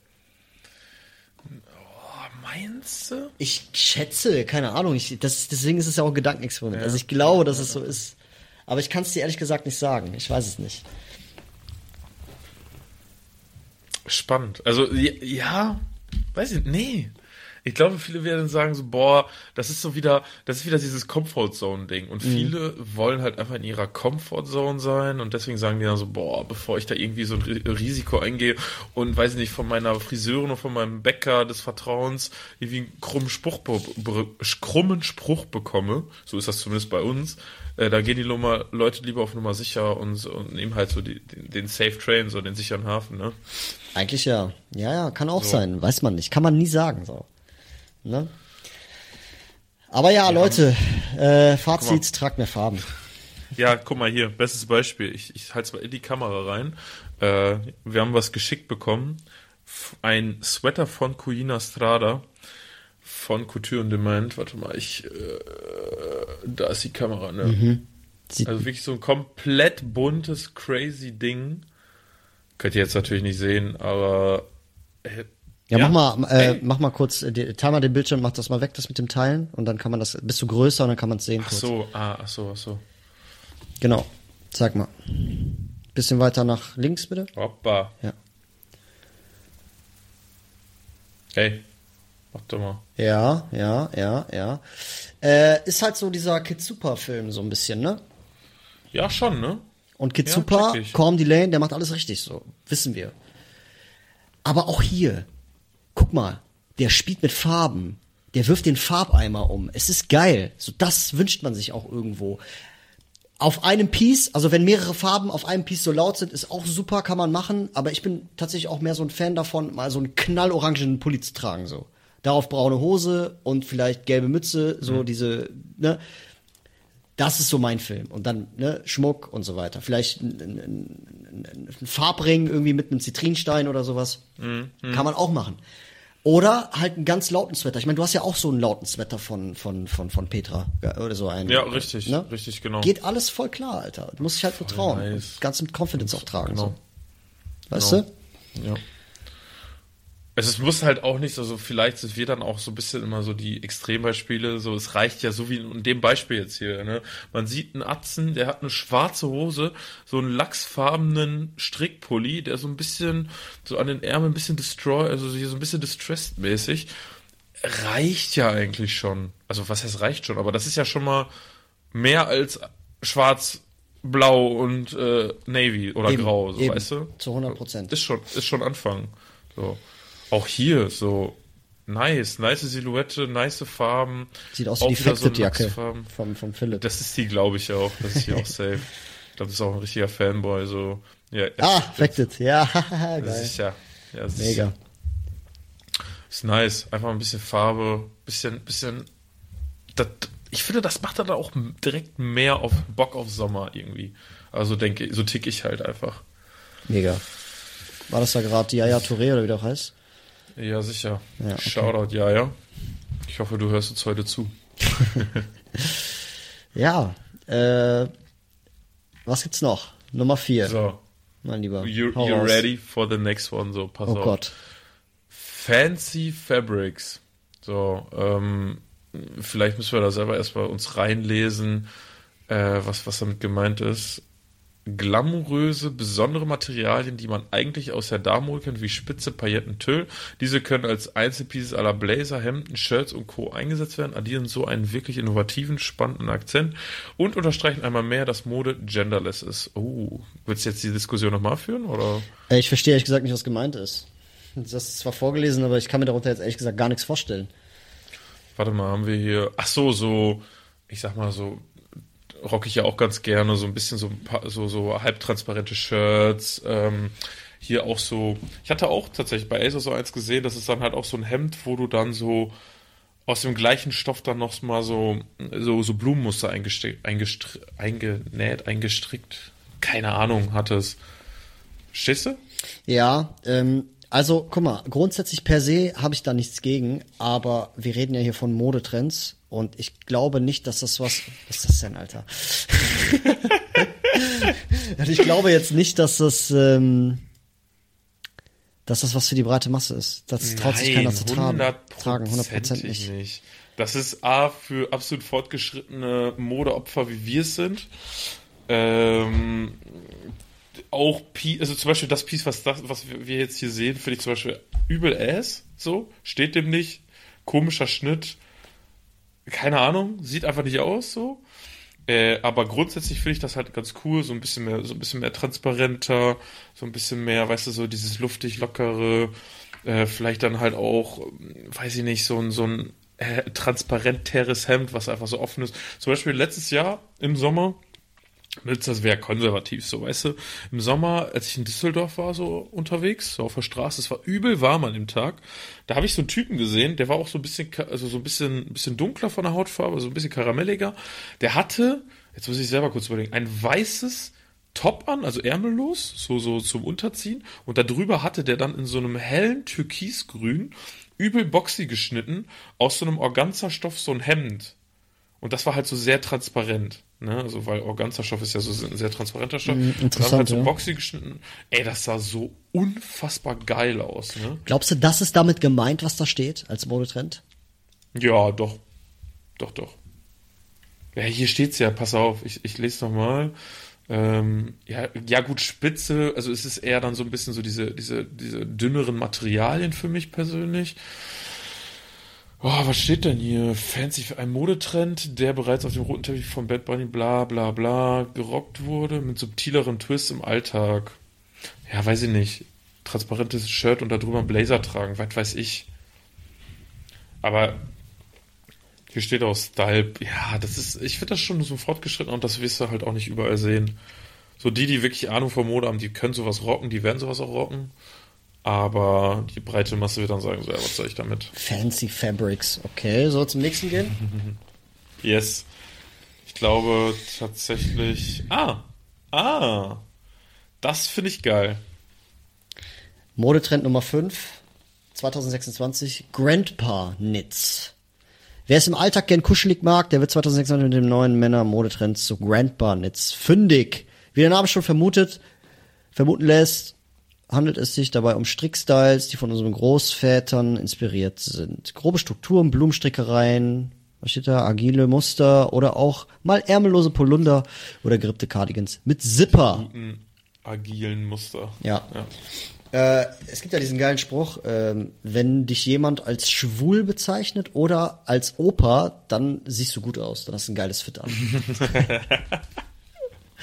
Meinst du? Ich schätze, keine Ahnung, ich, das, deswegen ist es ja auch ein Gedankenexperiment. Also ich glaube, dass es so ist. Aber ich kann es dir ehrlich gesagt nicht sagen. Ich weiß es nicht. Spannend. Also, ja, ja, weiß ich, nee. Ich glaube, viele werden sagen so, boah, das ist so wieder, das ist wieder dieses Comfort-Zone-Ding. Und viele wollen halt einfach in ihrer Comfort-Zone sein und deswegen sagen die dann so, boah, bevor ich da irgendwie so ein Ri- Risiko eingehe und, weiß ich nicht, von meiner Friseurin oder von meinem Bäcker des Vertrauens irgendwie einen krummen Spruch, be- be- krummen Spruch bekomme, so ist das zumindest bei uns, äh, da gehen die Nummer, Leute lieber auf Nummer sicher und, und nehmen halt so die, den, den Safe Train, so den sicheren Hafen, ne? Eigentlich ja. Ja, ja, kann auch So. sein. Weiß man nicht. Kann man nie sagen, so. Ne? Aber ja, Leute, äh, Fazit, tragt mehr Farben. Ja, guck mal hier, bestes Beispiel. Ich, ich halte es mal in die Kamera rein. Äh, wir haben was geschickt bekommen. F- Ein Sweater von Cuina Strada von Couture on Demand. Warte mal, ich äh, da ist die Kamera, ne? Sieht, Also wirklich so ein komplett buntes, crazy Ding. Könnt ihr jetzt natürlich nicht sehen, aber äh, ja, ja. mach mal, äh, Ey. mach mal kurz, äh, die- teil mal den Bildschirm, mach das mal weg, das mit dem Teilen, und dann kann man das, bist du größer und dann kann man es sehen. Ach kurz. so, ah, ach so, ach so. Genau. Sag mal. Bisschen weiter nach links, bitte. Hoppa. Ja. Hey, mach doch mal. Ja, ja, ja, ja. Äh, ist halt so dieser Kitsupa-Film so ein bisschen, ne? Ja, schon, ne? Und Kitsupa, check ich. Corm Delane, der macht alles richtig, so. Wissen wir. Aber auch hier, guck mal, der spielt mit Farben. Der wirft den Farbeimer um. Es ist geil. So, das wünscht man sich auch irgendwo. Auf einem Piece, also wenn mehrere Farben auf einem Piece so laut sind, ist auch super, kann man machen. Aber ich bin tatsächlich auch mehr so ein Fan davon, mal so einen knallorangenen Pulli zu tragen, so. Darauf braune Hose und vielleicht gelbe Mütze, so diese, ne. Das ist so mein Film. Und dann, ne, Schmuck und so weiter. Vielleicht ein, ein, ein, ein Farbring irgendwie mit einem Zitrinstein oder sowas. Mhm. Kann man auch machen. Oder halt einen ganz lauten Sweater. Ich meine, du hast ja auch so einen lauten Sweater von, von, von, von Petra. Oder so einen. Ja, richtig, Ne? richtig, genau. Geht alles voll klar, Alter. Du musst dich halt vertrauen. nice. Und ganz mit Confidence auch tragen. Genau. So. Weißt Genau. du? Ja. Es ist, muss halt auch nicht so, so, vielleicht sind wir dann auch so ein bisschen immer so die Extrembeispiele, so, es reicht ja so wie in dem Beispiel jetzt hier, ne. Man sieht einen Atzen, der hat eine schwarze Hose, so einen lachsfarbenen Strickpulli, der so ein bisschen, so an den Ärmeln ein bisschen destroy, also hier so ein bisschen distressed-mäßig. Reicht ja eigentlich schon. Also, was heißt reicht schon? Aber das ist ja schon mal mehr als schwarz blau und äh, navy oder Eben, grau, so, eben. weißt du? Zu hundert Prozent. Ist schon, ist schon Anfang. So. Auch hier, so nice, nice Silhouette, nice Farben. Sieht aus wie Auch die wieder so Facet-Jacke Lachsfarben. vom, vom Philipp. Das ist die, glaube ich auch. Das ist die auch safe. Ich glaube, das ist auch ein richtiger Fanboy. So. Ja, Ah, Facted, ja, das geil. ist ja, ja das Mega. Ist, ist nice. Einfach ein bisschen Farbe, bisschen, bisschen. Das, ich finde, das macht dann auch direkt mehr auf Bock auf Sommer irgendwie. Also denke ich, so tick ich halt einfach. Mega. War das da gerade die Yaya Touré oder wie der auch heißt? Ja, sicher. Ja, okay. Shoutout, ja, ja. Ich hoffe, du hörst uns heute zu. Ja, äh, was gibt's noch? Nummer vier, So, mein Lieber. you, Hau you're raus. ready for the next one. So, pass Oh auf. Gott. Fancy Fabrics. So, ähm, vielleicht müssen wir da selber erstmal uns reinlesen, äh, was, was damit gemeint ist. Glamouröse, besondere Materialien, die man eigentlich aus der Damenmode kennt, wie Spitze, Pailletten, Tüll. Diese können als Einzelpieces à la Blazer, Hemden, Shirts und Co. eingesetzt werden, addieren so einen wirklich innovativen, spannenden Akzent und unterstreichen einmal mehr, dass Mode genderless ist. Oh, willst du jetzt die Diskussion nochmal führen, oder? Äh, Ich verstehe ehrlich gesagt nicht, was gemeint ist. Das ist zwar vorgelesen, aber ich kann mir darunter jetzt ehrlich gesagt gar nichts vorstellen. Warte mal, haben wir hier, ach so, so, ich sag mal so, rocke ich ja auch ganz gerne, so ein bisschen so, ein paar, so, so halbtransparente Shirts, ähm, hier auch so, ich hatte auch tatsächlich bei Asos so eins gesehen, das ist dann halt auch so ein Hemd, wo du dann so aus dem gleichen Stoff dann noch mal so, so, so Blumenmuster eingestri- eingestri- eingenäht, eingestrickt, keine Ahnung, hattest. Stehst du? Ja, ähm, also guck mal, grundsätzlich per se habe ich da nichts gegen, aber wir reden ja hier von Modetrends und ich glaube nicht, dass das was... Was ist das denn, Alter? Und ich glaube jetzt nicht, dass das, ähm, dass das was für die breite Masse ist. Das traut sich keiner zu tragen. Tragen, hundert Prozent nicht. nicht. Das ist A, für absolut fortgeschrittene Modeopfer, wie wir es sind. Ähm, auch, Pi- also zum Beispiel das Piece, was, das, was wir jetzt hier sehen, finde ich zum Beispiel übel ass, so, steht dem nicht, komischer Schnitt, keine Ahnung, sieht einfach nicht aus, so. Äh, aber grundsätzlich finde ich das halt ganz cool, so ein bisschen mehr, so ein bisschen mehr transparenter, so ein bisschen mehr, weißt du, so dieses luftig lockere, äh, vielleicht dann halt auch, weiß ich nicht, so ein, so ein äh, transparenteres Hemd, was einfach so offen ist. Zum Beispiel letztes Jahr im Sommer, das wäre konservativ, so, weißt du, im Sommer, als ich in Düsseldorf war, so unterwegs, so auf der Straße, es war übel warm an dem Tag, da habe ich so einen Typen gesehen, der war auch so ein bisschen, also so ein bisschen, ein bisschen dunkler von der Hautfarbe, so ein bisschen karamelliger, der hatte, jetzt muss ich selber kurz überlegen, ein weißes Top an, also ärmellos, so, so zum Unterziehen, und da drüber hatte der dann in so einem hellen Türkisgrün, übel boxy geschnitten, aus so einem Organza-Stoff so ein Hemd. Und das war halt so sehr transparent, ne? Also, weil Organza-Stoff ist ja so ein sehr transparenter Stoff. Mm, und dann halt so ja. boxy geschnitten. Ey, das sah so unfassbar geil aus, ne? Glaubst du, das ist damit gemeint, was da steht, als Modetrend? Ja, doch. Doch, doch. Ja, hier steht's ja, pass auf, ich, ich lese nochmal. Ähm, ja, ja, gut, Spitze, also es ist eher dann so ein bisschen so diese, diese, diese dünneren Materialien für mich persönlich. Oh, was steht denn hier? Fancy für einen Modetrend, der bereits auf dem roten Teppich von Bad Bunny bla bla bla gerockt wurde, mit subtileren Twists im Alltag. Ja, weiß ich nicht. Transparentes Shirt und darüber einen Blazer tragen, was weiß ich. Aber hier steht auch Style. Ja, das ist, ich finde das schon so fortgeschritten und das wirst du halt auch nicht überall sehen. So die, die wirklich Ahnung von Mode haben, die können sowas rocken, die werden sowas auch rocken. Aber die breite Masse wird dann sagen, so, ja, was soll ich damit? Fancy Fabrics, okay. Soll zum nächsten gehen? Yes. Ich glaube tatsächlich... Ah! Ah! Das finde ich geil. Modetrend Nummer fünf, zwanzig sechsundzwanzig, Grandpa Knits. Wer es im Alltag gern kuschelig mag, der wird zwanzig sechsundzwanzig mit dem neuen Männer-Modetrend zu Grandpa Knits fündig. Wie der Name schon vermutet, vermuten lässt, handelt es sich dabei um Strickstyles, die von unseren Großvätern inspiriert sind. Grobe Strukturen, Blumenstrickereien, was steht da, agile Muster oder auch mal ärmellose Polunder oder gerippte Cardigans mit Zipper. Guten, agilen Muster. Ja. ja. Äh, es gibt ja diesen geilen Spruch, ähm, wenn dich jemand als schwul bezeichnet oder als Opa, dann siehst du gut aus, dann hast du ein geiles Fit an.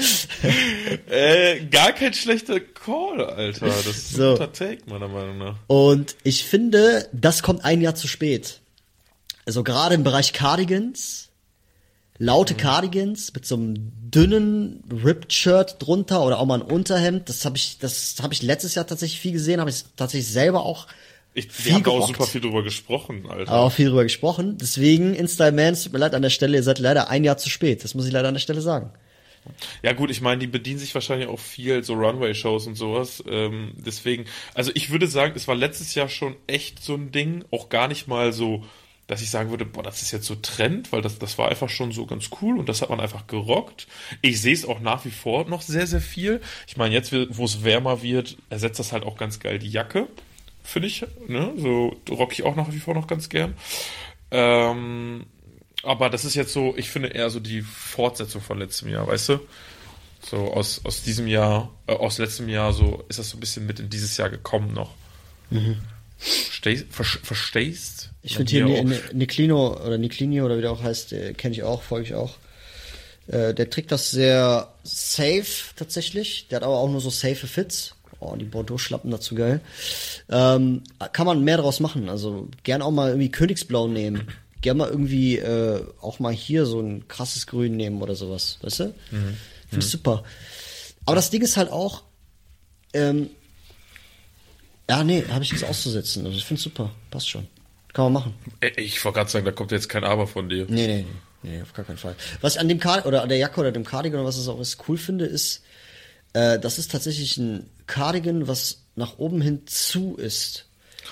äh, gar kein schlechter Call, Alter. Das ist So. ein guter Take, meiner Meinung nach. Und ich finde, das kommt ein Jahr zu spät. Also gerade im Bereich Cardigans, laute Cardigans mit so einem dünnen Ripped-Shirt drunter oder auch mal ein Unterhemd. Das habe ich, das habe ich letztes Jahr tatsächlich viel gesehen, habe ich tatsächlich selber auch Ich, wir viel haben da auch gerockt. super viel drüber gesprochen, Alter. Aber auch viel drüber gesprochen. Deswegen, InStyle Man, es tut mir leid an der Stelle, ihr seid leider ein Jahr zu spät. Das muss ich leider an der Stelle sagen. Ja gut, ich meine, die bedienen sich wahrscheinlich auch viel so Runway-Shows und sowas. Ähm, deswegen, also ich würde sagen, es war letztes Jahr schon echt so ein Ding, auch gar nicht mal so, dass ich sagen würde, boah, das ist jetzt so Trend, weil das, das war einfach schon so ganz cool und das hat man einfach gerockt. Ich sehe es auch nach wie vor noch sehr, sehr viel. Ich meine, jetzt, wo es wärmer wird, ersetzt das halt auch ganz geil die Jacke, finde ich. Ne? So rock ich auch nach wie vor noch ganz gern. Ähm, aber das ist jetzt so, ich finde eher so die Fortsetzung von letztem Jahr, weißt du? So aus, aus diesem Jahr, äh, aus letztem Jahr, so ist das so ein bisschen mit in dieses Jahr gekommen noch. Mhm. Verstehst? Ver, verstehst? Ich finde hier Ni- Ni- Niclino oder Niclinio oder wie der auch heißt, äh, kenne ich auch, folge ich auch. Äh, der trägt das sehr safe tatsächlich. Der hat aber auch nur so safe Fits. Oh, die Bordeaux-Schlappen dazu geil. Ähm, kann man mehr draus machen. Also gern auch mal irgendwie Königsblau nehmen. Gern mal irgendwie äh, auch mal hier so ein krasses Grün nehmen oder sowas. Weißt du? Mhm. Finde ich super. Aber das Ding ist halt auch, ähm, ja, nee, habe ich nichts auszusetzen. Also ich finde es super. Passt schon. Kann man machen. Ich wollte gerade sagen, da kommt jetzt kein Aber von dir. Nee, nee, nee, nee, auf gar keinen Fall. Was ich an dem Card oder an der Jacke oder dem Cardigan oder was es auch ist, cool finde, ist, äh, das ist tatsächlich ein Cardigan, was nach oben hin zu ist.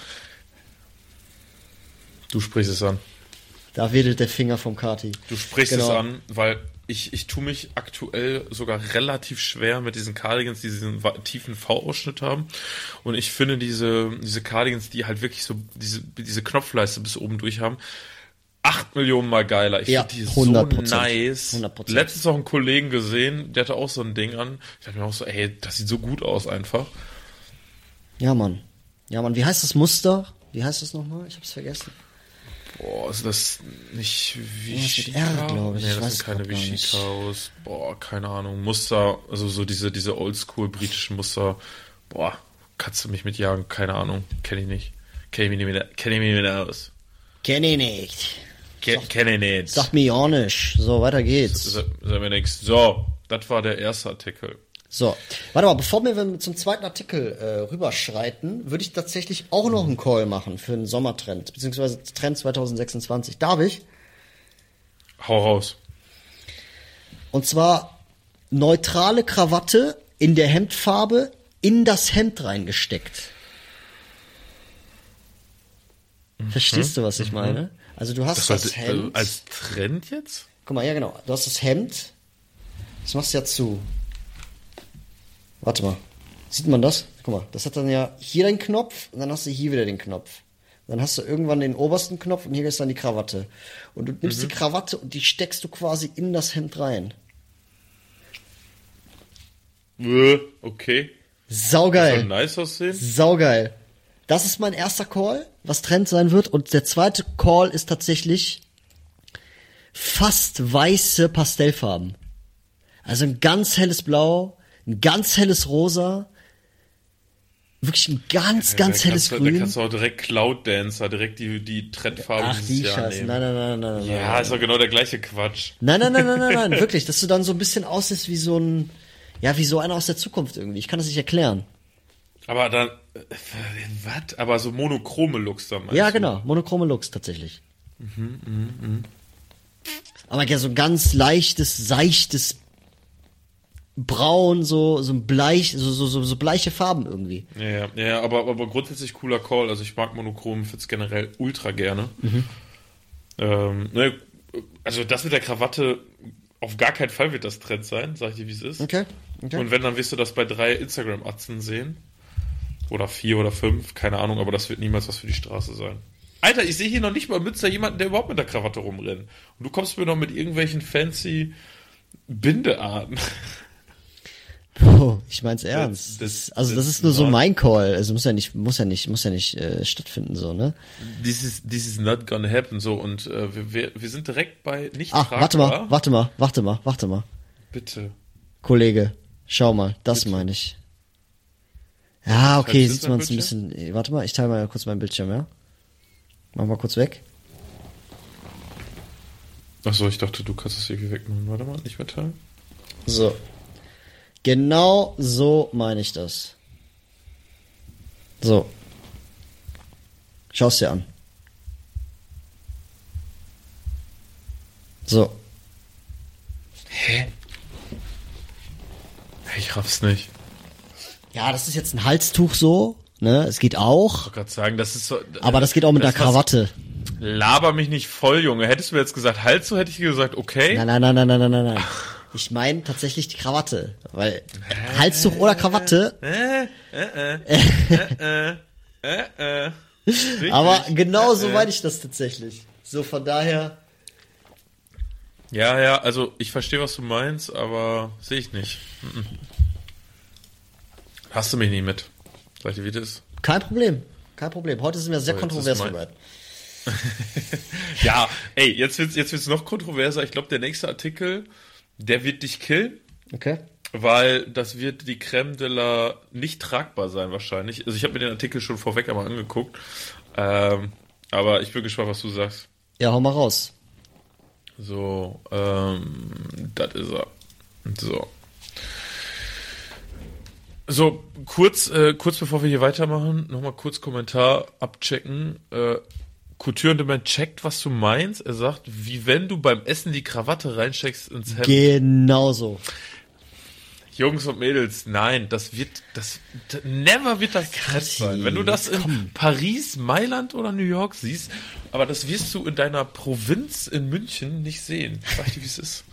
Du sprichst es an. Da wedelt der Finger vom Kati. Du sprichst Genau. es an, weil ich, ich tue mich aktuell sogar relativ schwer mit diesen Cardigans, die diesen wa- tiefen V-Ausschnitt haben. Und ich finde diese, diese Cardigans, die halt wirklich so diese, diese Knopfleiste bis oben durch haben, acht Millionen Mal geiler. Ich Ja, finde die so hundert Prozent. nice. hundert Prozent. Letztens auch einen Kollegen gesehen, der hatte auch so ein Ding an. Ich dachte mir auch so, ey, das sieht so gut aus einfach. Ja, Mann. Ja, Mann. Wie heißt das Muster? Wie heißt das nochmal? Ich hab's vergessen. Boah, ist das nicht mit Vishika? R, glaub ich. Nee, Ich das weiß sind keine grad gar nicht. Vishikas. Boah, keine Ahnung. Muster, also so diese, diese oldschool britischen Muster. Boah, kannst du mich mitjagen? Keine Ahnung. Kenn ich nicht. Kenn ich mich nicht, kenn ich mich nicht aus. Kenn ich nicht. Ke kenn ich nicht. Sag mir auch nicht. So, weiter geht's. Sag, sag mir nix. So, das war der erste Artikel. So, warte mal, bevor wir zum zweiten Artikel äh, rüberschreiten, würde ich tatsächlich auch noch einen Call machen für einen Sommertrend, beziehungsweise Trend zwanzig sechsundzwanzig. Darf ich? Hau raus. Und zwar neutrale Krawatte in der Hemdfarbe in das Hemd reingesteckt. Verstehst du, was ich meine? Also du hast Das das, sollte, Hemd. also als Trend jetzt? Guck mal, ja genau. Du hast das Hemd. Das machst du ja zu. Warte mal. Sieht man das? Guck mal, das hat dann ja hier den Knopf und dann hast du hier wieder den Knopf. Dann hast du irgendwann den obersten Knopf und hier ist dann die Krawatte. Und du nimmst Mhm. die Krawatte und die steckst du quasi in das Hemd rein. Äh, Okay. Soll Saugeil. nice aussehen? Saugeil. Das ist mein erster Call, was Trend sein wird. Und der zweite Call ist tatsächlich fast weiße Pastellfarben. Also ein ganz helles Blau, ein ganz helles Rosa, wirklich ein ganz, ganz da helles kannst du, Da Grün. kannst du auch direkt Cloud Dancer, direkt die, die Trendfarbe Ach, dieses die Jahr Scheiße. nehmen. Nein, nein, nein, nein, nein. Ja, nein. ist doch genau der gleiche Quatsch. Nein, nein, nein, nein, nein, nein, wirklich, dass du dann so ein bisschen aussiehst wie so ein, ja, wie so einer aus der Zukunft irgendwie. Ich kann das nicht erklären. Aber dann, äh, was? Aber so monochrome Looks dann meinst Ja, du? genau, monochrome Looks tatsächlich. Aber ja, so ein ganz leichtes, seichtes Braun, so so ein bleich, so so so, so bleiche Farben irgendwie. Ja, ja, ja, aber, aber grundsätzlich cooler Call. Also ich mag monochromen Fits generell ultra gerne. Mhm. Ähm, ne, also das mit der Krawatte, auf gar keinen Fall wird das Trend sein, sag ich dir, wie es ist. Okay. okay. Und wenn, dann wirst du das bei drei Instagram-Atzen sehen. Oder vier oder fünf, keine Ahnung, aber das wird niemals was für die Straße sein. Alter, ich sehe hier noch nicht mal in Münster jemanden, der überhaupt mit der Krawatte rumrennt. Und du kommst mir noch mit irgendwelchen fancy Bindearten. Oh, ich mein's ernst. Das- Das, also das das- ist nur so not- mein Call. Also muss ja nicht, muss ja nicht, muss ja nicht äh, stattfinden so, ne? This is, this is not gonna happen, so. Und äh, wir, wir, wir sind direkt bei nicht Ach, tragbar. warte mal, warte mal, warte mal, warte mal. Bitte. Kollege, Schau mal, das meine ich. Ja, okay, Teilst du sieht man dein es ein bisschen. Warte mal, ich teile mal kurz meinen Bildschirm, ja? Mach mal kurz weg. Achso, ich dachte, du kannst es irgendwie wegmachen. Warte mal, nicht mehr teilen. So. Genau so meine ich das. So. Schau's dir an. So. Hä? Ich raff's nicht. Ja, das ist jetzt ein Halstuch so, ne? Es geht auch. Ich wollte gerade sagen, das ist so. Aber das geht auch mit das einer Krawatte. Laber mich nicht voll, Junge. Hättest du mir jetzt gesagt, halt so, hätte ich gesagt, okay. Nein, nein, nein, nein, nein, nein, nein, nein. Ich meine tatsächlich die Krawatte. Weil äh, Halstuch oder Krawatte. Äh, äh, äh, äh, äh, äh. Richtig. Aber genau so äh, meine ich das tatsächlich. So von daher. Ja, ja, also ich verstehe, was du meinst, aber sehe ich nicht. Mhm. Hast du mich nicht mit? Sag ich dir, wie das ist? Kein Problem. Kein Problem. Heute sind wir sehr So, jetzt kontrovers ist mein- dabei. Ja, ey, jetzt wird's, jetzt wird's noch kontroverser. Ich glaube, der nächste Artikel, der wird dich killen, Okay. weil das wird die Crème de la nicht tragbar sein wahrscheinlich. Also ich habe mir den Artikel schon vorweg einmal angeguckt. Ähm, aber ich bin gespannt, was du sagst. Ja, hau mal raus. So, ähm, das ist er. So. So, kurz, äh, kurz bevor wir hier weitermachen, nochmal kurz Kommentar abchecken. Äh, Couture on Demand checkt, was du meinst. Er sagt, wie wenn du beim Essen die Krawatte reinsteckst ins Hemd. Genau so. Jungs und Mädels, nein, das wird, das, d- never wird das Trend sein. Wenn du das in komm. Paris, Mailand oder New York siehst, aber das wirst du in deiner Provinz in München nicht sehen. Sag ich dir, wie es ist.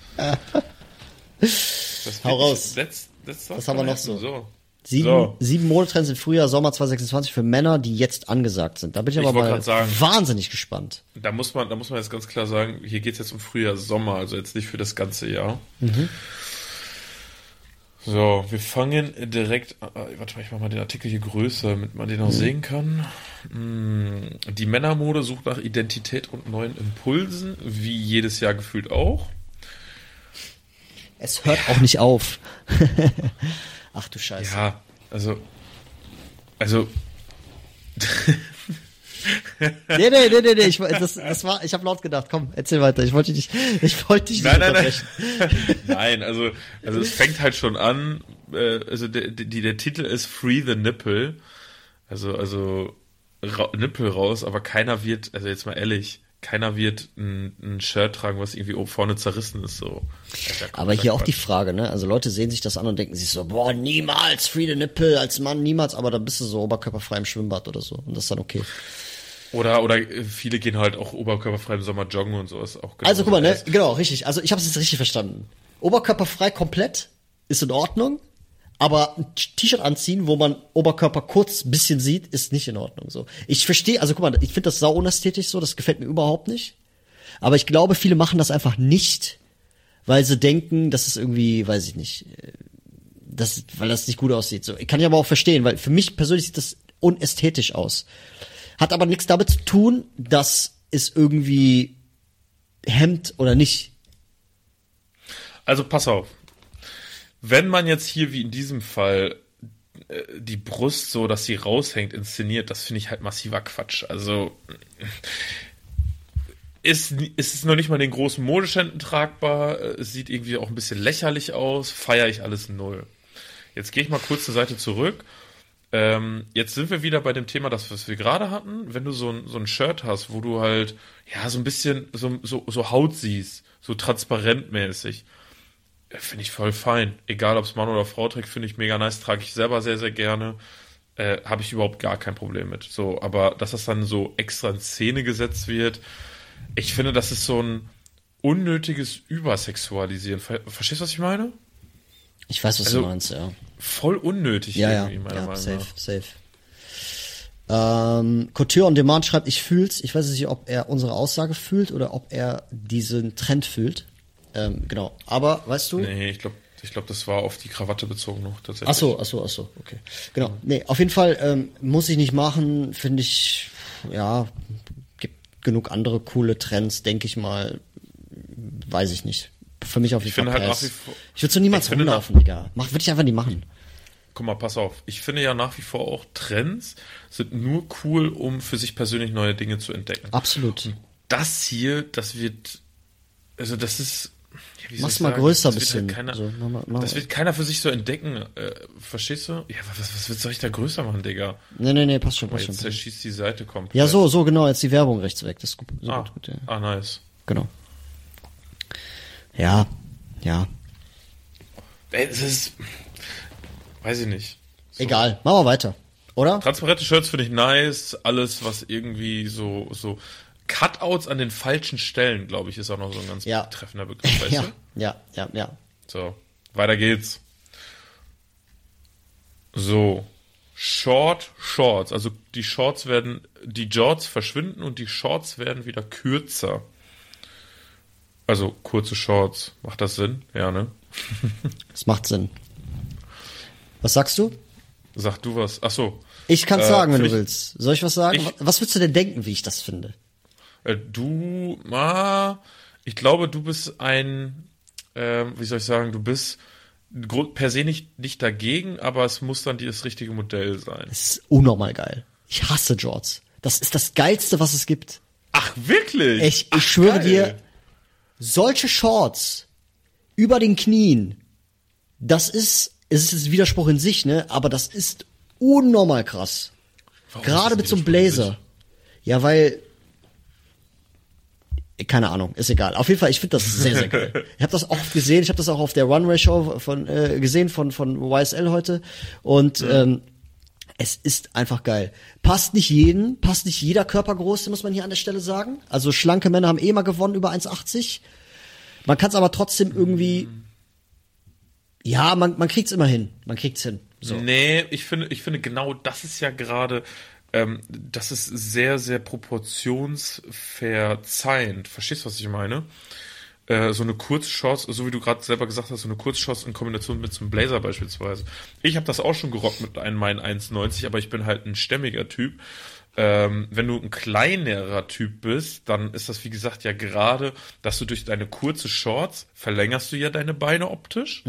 Das Hau wird raus. nicht- Let's, let's Was haben wir noch so? so? Sieben, So. sieben Modetrends im Frühjahr, Sommer zwanzig sechsundzwanzig für Männer, die jetzt angesagt sind. Da bin ich aber Ich wollte mal grad sagen. wahnsinnig gespannt. Da muss man, da muss man jetzt ganz klar sagen, hier geht's jetzt um Frühjahr, Sommer, also jetzt nicht für das ganze Jahr. Mhm. So, wir fangen direkt, äh, warte mal, ich mach mal den Artikel hier größer, damit man den auch sehen kann. Mm, Die Männermode sucht nach Identität und neuen Impulsen, wie jedes Jahr gefühlt auch. Es hört auch nicht auf. Ach du Scheiße. Ja, also, also, Nee, nee, nee, nee, nee. Ich, das, das war, ich habe laut gedacht. Komm, erzähl weiter. Ich wollte dich, ich wollte dich nicht nein, nein, nein, unterbrechen. nein, also, also es fängt halt schon an, äh, also der, die, der Titel ist Free the Nipple, also, also ra Nippel raus, aber keiner wird, also jetzt mal ehrlich, keiner wird ein, ein Shirt tragen, was irgendwie oben vorne zerrissen ist, so. Das ist ja Aber hier kompletter auch die Quatsch. Frage, ne? Also Leute sehen sich das an und denken sich so, boah, niemals Free the Nipple als Mann, niemals. Aber dann bist du so oberkörperfrei im Schwimmbad oder so. Und das ist dann okay. Oder, oder äh, viele gehen halt auch oberkörperfrei im Sommer joggen und so, ist auch genau Also guck mal, ne? so. Genau, richtig. Also ich habe es jetzt richtig verstanden. Oberkörperfrei komplett ist in Ordnung. Aber ein T-Shirt anziehen, wo man Oberkörper kurz ein bisschen sieht, ist nicht in Ordnung. So, ich verstehe, also guck mal, ich finde das sau unästhetisch so, das gefällt mir überhaupt nicht. Aber ich glaube, viele machen das einfach nicht, weil sie denken, das ist irgendwie, weiß ich nicht, äh, das, weil das nicht gut aussieht. So, kann ich aber auch verstehen, weil für mich persönlich sieht das unästhetisch aus. Hat aber nichts damit zu tun, dass es irgendwie hemmt oder nicht. Also pass auf. Wenn man jetzt hier wie in diesem Fall äh, die Brust so, dass sie raushängt, inszeniert, das finde ich halt massiver Quatsch. Also ist, ist es noch nicht mal in den großen Modeständen tragbar, äh, es sieht irgendwie auch ein bisschen lächerlich aus, feiere ich alles null. Jetzt gehe ich mal kurz zur Seite zurück. Ähm, jetzt sind wir wieder bei dem Thema, das was wir gerade hatten. Wenn du so ein, so ein Shirt hast, wo du halt ja so ein bisschen so, so, so Haut siehst, so transparentmäßig, finde ich voll fein. Egal, ob es Mann oder Frau trägt, finde ich mega nice. Trage ich selber sehr, sehr gerne. Äh, Habe ich überhaupt gar kein Problem mit. So, aber dass das dann so extra in Szene gesetzt wird, ich finde, das ist so ein unnötiges Übersexualisieren. Ver Verstehst du, was ich meine? Ich weiß, was Also, du meinst, ja. Voll unnötig Ja, ja, irgendwie, meiner ja, Meinung safe, nach. safe. Ähm, Couture on Demand schreibt, ich fühl's. Ich weiß nicht, ob er unsere Aussage fühlt oder ob er diesen Trend fühlt. Ähm, genau. Aber, weißt du? Nee, ich glaube, ich glaub, das war auf die Krawatte bezogen noch tatsächlich. Ach so, ach so, ach so, okay. Genau. Nee, auf jeden Fall ähm, muss ich nicht machen, finde ich, ja, gibt genug andere coole Trends, denke ich mal. Weiß ich nicht. für mich auf jeden Ich Fall finde halt Pass. nach wie vor- Ich würde so niemals Ich finde rumlaufen, Digga. Mach, würde ich einfach nie machen. Guck mal, pass auf. Ich finde ja nach wie vor auch Trends sind nur cool, um für sich persönlich neue Dinge zu entdecken. Absolut. Das hier, das wird, also das ist, ja, wie soll Mach's ich mal sagen? größer Das wird bisschen. Halt keiner, So, mach mal- mach- das wird keiner für sich so entdecken. Äh, verstehst du? Ja, was, was, was soll ich da größer machen, Digga? Nee, nee, nee, passt schon, Aber passt schon. jetzt zerschießt die Seite komplett. Ja, so, so, genau, jetzt die Werbung rechts weg. Das ist gut. So Ah, gut, gut, ja. ah, nice. Genau. Ja, ja. Ey, es ist, weiß ich nicht. So. Egal, machen wir weiter. Oder? Transparente Shirts finde ich nice. Alles, was irgendwie so, so Cutouts an den falschen Stellen, glaube ich, ist auch noch so ein ganz Ja. treffender Begriff, weißt Ja, du? ja, ja, ja. So, weiter geht's. So, Short Shorts. Also die Shorts werden, die Jorts verschwinden und die Shorts werden wieder kürzer. Also kurze Shorts. Macht das Sinn? Ja, ne? Das macht Sinn. Was sagst du? Sag du was. Ach so. Ich kann's Äh, sagen, wenn find du ich- willst. Soll ich was sagen? Ich- Was würdest du denn denken, wie ich das finde? Äh, du, ah, ich glaube, du bist ein, ähm, wie soll ich sagen, du bist gro- per se nicht, nicht dagegen, aber es muss dann das richtige Modell sein. Das ist unnormal geil. Ich hasse Jorts. Das ist das Geilste, was es gibt. Ach, wirklich? Ich, ich Ach, schwöre geil. dir, solche Shorts über den Knien, das ist, es ist ein Widerspruch in sich, ne? Aber das ist unnormal krass. Warum Gerade ist mit das so einem Widerspruch in Blazer. sich? Ja, weil, keine Ahnung, ist egal. Auf jeden Fall, ich finde das sehr, sehr geil. Ich habe das oft gesehen, ich habe das auch auf der Runway-Show von äh, gesehen von von Y S L heute und ähm, es ist einfach geil. Passt nicht jeden, passt nicht jeder Körpergröße, muss man hier an der Stelle sagen. Also schlanke Männer haben eh mal gewonnen über eins achtzig. Man kann es aber trotzdem irgendwie, ja, man man kriegt's immer hin, man kriegt's hin. So. Nee, ich finde, ich finde genau das ist ja gerade, ähm, das ist sehr, sehr proportionsverzeihend. Verstehst du, was ich meine? Äh, so eine Kurzshorts, so wie du gerade selber gesagt hast, so eine Kurzshorts in Kombination mit so einem Blazer beispielsweise. Ich habe das auch schon gerockt mit einem meinen eins neunzig, aber ich bin halt ein stämmiger Typ. Ähm, wenn du ein kleinerer Typ bist, dann ist das, wie gesagt, ja gerade, dass du durch deine kurze Shorts verlängerst du ja deine Beine optisch.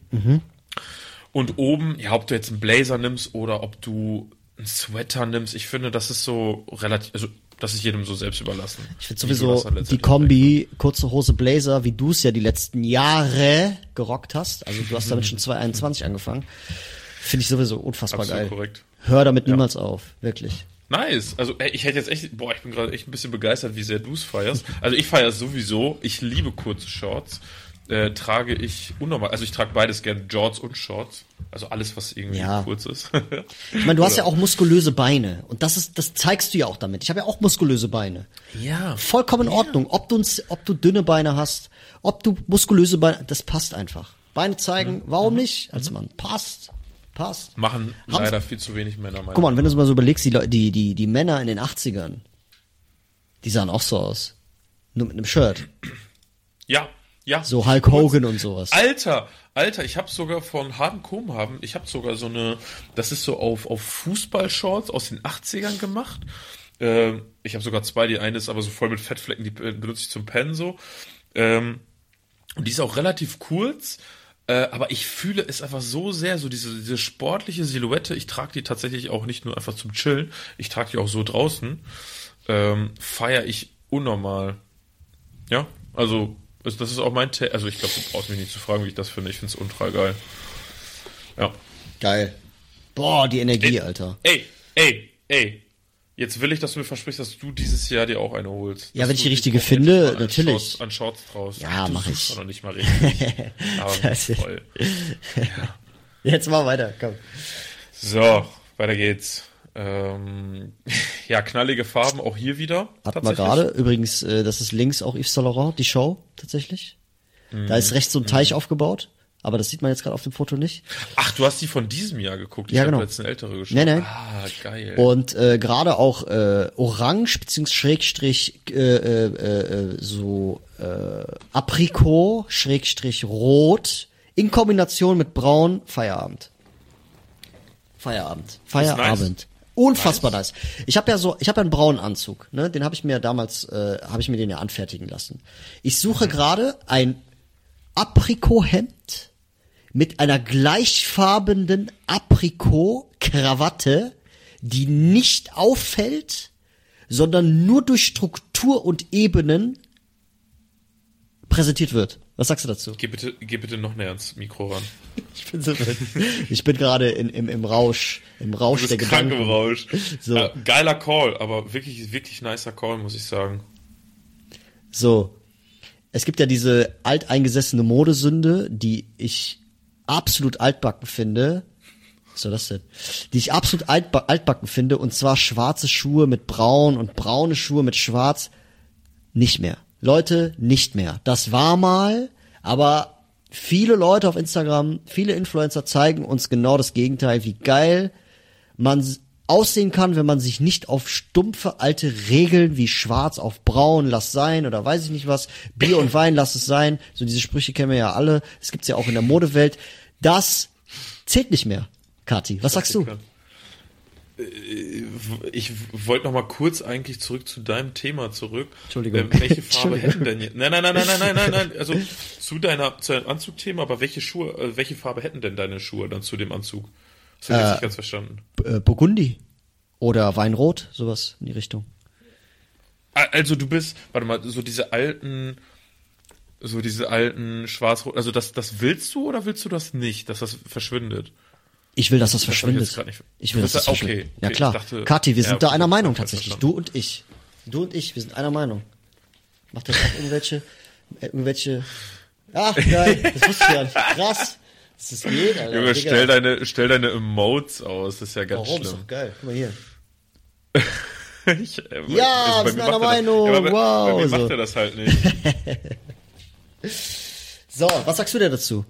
Und oben, ja, ob du jetzt einen Blazer nimmst oder ob du einen Sweater nimmst, ich finde, das ist so relativ, also das ist jedem so selbst überlassen. Ich finde Wie du sowieso das dann die letztendlich Kombi kurze Hose Blazer, wie du es ja die letzten Jahre gerockt hast, also du hast damit schon zwanzig einundzwanzig angefangen, finde ich sowieso unfassbar Absolut geil. korrekt. Hör damit niemals auf, wirklich. Nice. Also ey, ich hätte jetzt echt, boah, ich bin gerade echt ein bisschen begeistert, wie sehr du es feierst. Also ich feiere es sowieso. Ich liebe kurze Shorts. Äh, trage ich unnormal. Also ich trage beides gerne, Jorts und Shorts. Also alles, was irgendwie Ja. kurz ist. Ich meine, du hast Oder- ja auch muskulöse Beine und das ist, das zeigst du ja auch damit. Ich habe ja auch muskulöse Beine. Ja. Vollkommen in Ordnung. Ob du, uns- ob du dünne Beine hast, ob du muskulöse Beine, das passt einfach. Beine zeigen, warum nicht? Als Mann, passt, passt. Machen Haben's- leider viel zu wenig Männer. Guck mal, und wenn du es mal so überlegst, die, Leu- die, die, die Männer in den achtzigern, die sahen auch so aus. Nur mit einem Shirt. Ja, ja. So Hulk Hogan und sowas. Alter, Alter, ich habe sogar von Harden Cohn haben, ich habe sogar so eine, das ist so auf, auf Fußballshorts aus den achtzigern gemacht. Ähm, ich habe sogar zwei, die eine ist aber so voll mit Fettflecken, die äh, benutze ich zum Pennen so. Ähm, und die ist auch relativ kurz, äh, aber ich fühle es einfach so sehr, so diese, diese sportliche Silhouette. Ich trage die tatsächlich auch nicht nur einfach zum Chillen, ich trage die auch so draußen. Ähm, feiere ich unnormal. Ja, also das das ist auch mein Ta- also ich glaube, du brauchst mich nicht zu fragen, wie ich das finde. Ich finde es ultra geil. Ja. Geil. Boah, die Energie, Alter. Ey, ey, ey. Jetzt will ich, dass du mir versprichst, dass du dieses Jahr dir auch eine holst. Ja, Dass wenn ich du die richtige komplett finde, mal an natürlich. Shorts, an Shorts draus. Ja, du mach suchst ich. doch noch nicht mal richtig. Aber Das ist- voll. Jetzt mal weiter, komm. So, weiter geht's. Ähm, ja, knallige Farben auch hier wieder. Hatten wir gerade. Übrigens, äh, das ist links auch Yves Saint Laurent, die Show, tatsächlich. Da ist rechts so ein Teich aufgebaut, aber das sieht man jetzt gerade auf dem Foto nicht. Ach, du hast die von diesem Jahr geguckt. Ich Ja, habe genau. jetzt eine ältere geschaut. Nee, nee. Ah, geil. Und äh, gerade auch äh, Orange beziehungsweise Schrägstrich äh, äh, äh, so äh, Aprikot Schrägstrich Rot in Kombination mit Braun Feierabend. Feierabend. Feierabend. Unfassbar nice. Ich habe ja so, ich habe ja einen braunen Anzug, ne? Den habe ich mir damals, äh, habe ich mir den ja anfertigen lassen. Ich suche gerade ein Aprikot-Hemd mit einer gleichfarbenen Aprikot-Krawatte, die nicht auffällt, sondern nur durch Struktur und Ebenen präsentiert wird. Was sagst du dazu? Geh bitte, geh bitte noch näher ans Mikro ran. Ich bin so ich bin gerade in, im, im Rausch, im Rausch du bist der krank Gedanken. im Rausch. So. Ja, geiler Call, aber wirklich, wirklich nicer Call, muss ich sagen. So. Es gibt ja diese alteingesessene Modesünde, die ich absolut altbacken finde. Was soll das denn? Die ich absolut altba- altbacken finde, und zwar schwarze Schuhe mit braun und braune Schuhe mit schwarz. Nicht mehr. Leute, nicht mehr. Das war mal, aber viele Leute auf Instagram, viele Influencer zeigen uns genau das Gegenteil, wie geil man aussehen kann, wenn man sich nicht auf stumpfe alte Regeln wie schwarz auf braun, lass sein oder weiß ich nicht was, Bier und Wein, lass es sein. So diese Sprüche kennen wir ja alle. Das gibt's ja auch in der Modewelt. Das zählt nicht mehr. Kathi, was sagst du? Ich wollte noch mal kurz eigentlich zurück zu deinem Thema zurück. Entschuldigung. Ähm, welche Farbe hätten denn jetzt? Nein, nein, nein, nein, nein, nein, nein, nein. Also zu deiner zu deinem Anzugthema, aber welche Schuhe, äh, welche Farbe hätten denn deine Schuhe dann zu dem Anzug? Das habe ich Äh, jetzt nicht ganz verstanden. B- äh, Burgundi oder Weinrot, sowas in die Richtung. Also du bist, warte mal, so diese alten, so diese alten Schwarz-Rot, also das, das willst du oder willst du das nicht, dass das verschwindet? Ich will, dass das, Das hab ich jetzt verschwindet. grad nicht- Ich will, Du dass das bist da- verschwindet. okay, Ja okay, klar. ich dachte- Kathi, wir ja, sind da okay, einer ich Meinung hab falsch tatsächlich. verstanden. Du und ich. Du und ich, wir sind einer Meinung. Macht das auch irgendwelche, äh, irgendwelche, ach geil, das wusste ich ja nicht. Krass. Das ist geht, Alter. Junge, Digga. stell deine, stell deine Emotes aus, das ist ja ganz Warum? Ist schlimm. doch geil. Guck mal hier. Ich, äh, Ja, bei wir sind mir einer macht er das- Meinung, ja, aber bei, wow, Bei mir so. macht er das halt nicht. So, was sagst du denn dazu?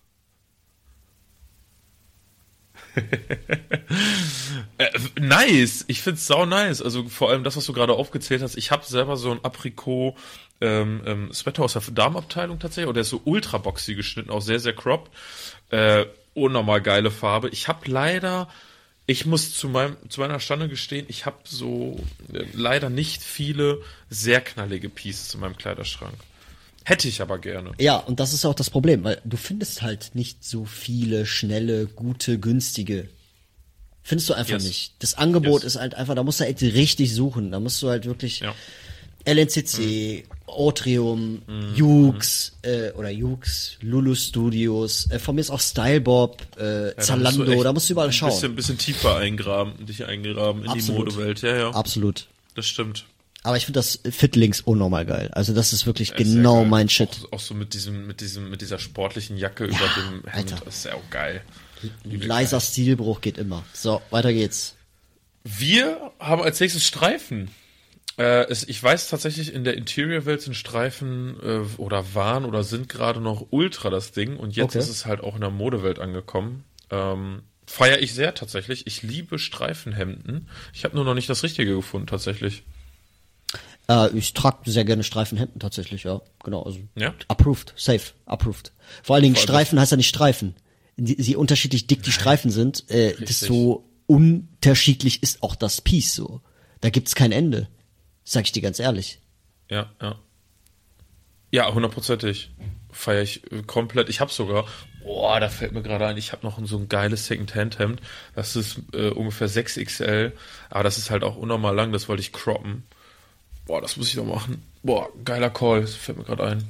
Äh, nice, ich find's sau nice. Also vor allem das, was du gerade aufgezählt hast. Ich habe selber so ein Aprikot ähm, ähm, Sweater aus der Damenabteilung tatsächlich, und der ist so ultra boxy geschnitten, auch sehr, sehr cropped. Äh, unnormal geile Farbe. Ich habe leider, ich muss zu meinem zu meiner Stande gestehen, ich habe so äh, leider nicht viele sehr knallige Pieces in meinem Kleiderschrank. Hätte ich aber gerne. Ja, und das ist auch das Problem, weil du findest halt nicht so viele schnelle, gute, günstige. Findest du einfach Yes. nicht. Das Angebot Yes. ist halt einfach, da musst du halt richtig suchen. Da musst du halt wirklich Ja. L N C C, Otrium, Jux, äh, oder Jux, Lulu Studios, äh, von mir ist auch Stylebob, äh, Zalando, echt da musst du überall ein schauen. bisschen, bisschen tiefer eingraben, dich eingraben in Absolut. die Modewelt. Ja, ja. Absolut. Das stimmt. Aber ich finde das Fitlinks unnormal geil. Also das ist wirklich Das ist genau sehr geil. mein Shit. Auch, auch so mit diesem, mit diesem, mit dieser sportlichen Jacke über dem Hemd. Alter. Das ist ja auch geil. Ein leiser Stilbruch geht immer. So, weiter geht's. Wir haben als nächstes Streifen. Äh, es, ich weiß tatsächlich, in der Interior-Welt sind Streifen äh, oder waren oder sind gerade noch ultra das Ding. Und jetzt Okay. ist es halt auch in der Modewelt angekommen. Ähm, Feiere ich sehr tatsächlich. Ich liebe Streifenhemden. Ich habe nur noch nicht das Richtige gefunden tatsächlich. Äh, ich trage sehr gerne Streifenhemden tatsächlich, ja. Genau, also Ja? approved, safe, approved. Vor allen Dingen Vor allem Streifen heißt ja nicht Streifen. Die, sie unterschiedlich dick die Streifen sind, äh, desto unterschiedlich ist auch das Piece so. Da gibt's kein Ende. Sag ich dir ganz ehrlich. Ja, ja. Ja, hundertprozentig. Feiere ich äh, komplett. Ich habe sogar, boah, da fällt mir gerade ein, ich habe noch so ein geiles Second-Hand-Hemd. Das ist äh, ungefähr sechs X L, aber das ist halt auch unnormal lang, das wollte ich croppen. Boah, das muss ich doch machen. Boah, geiler Call, das fällt mir gerade ein.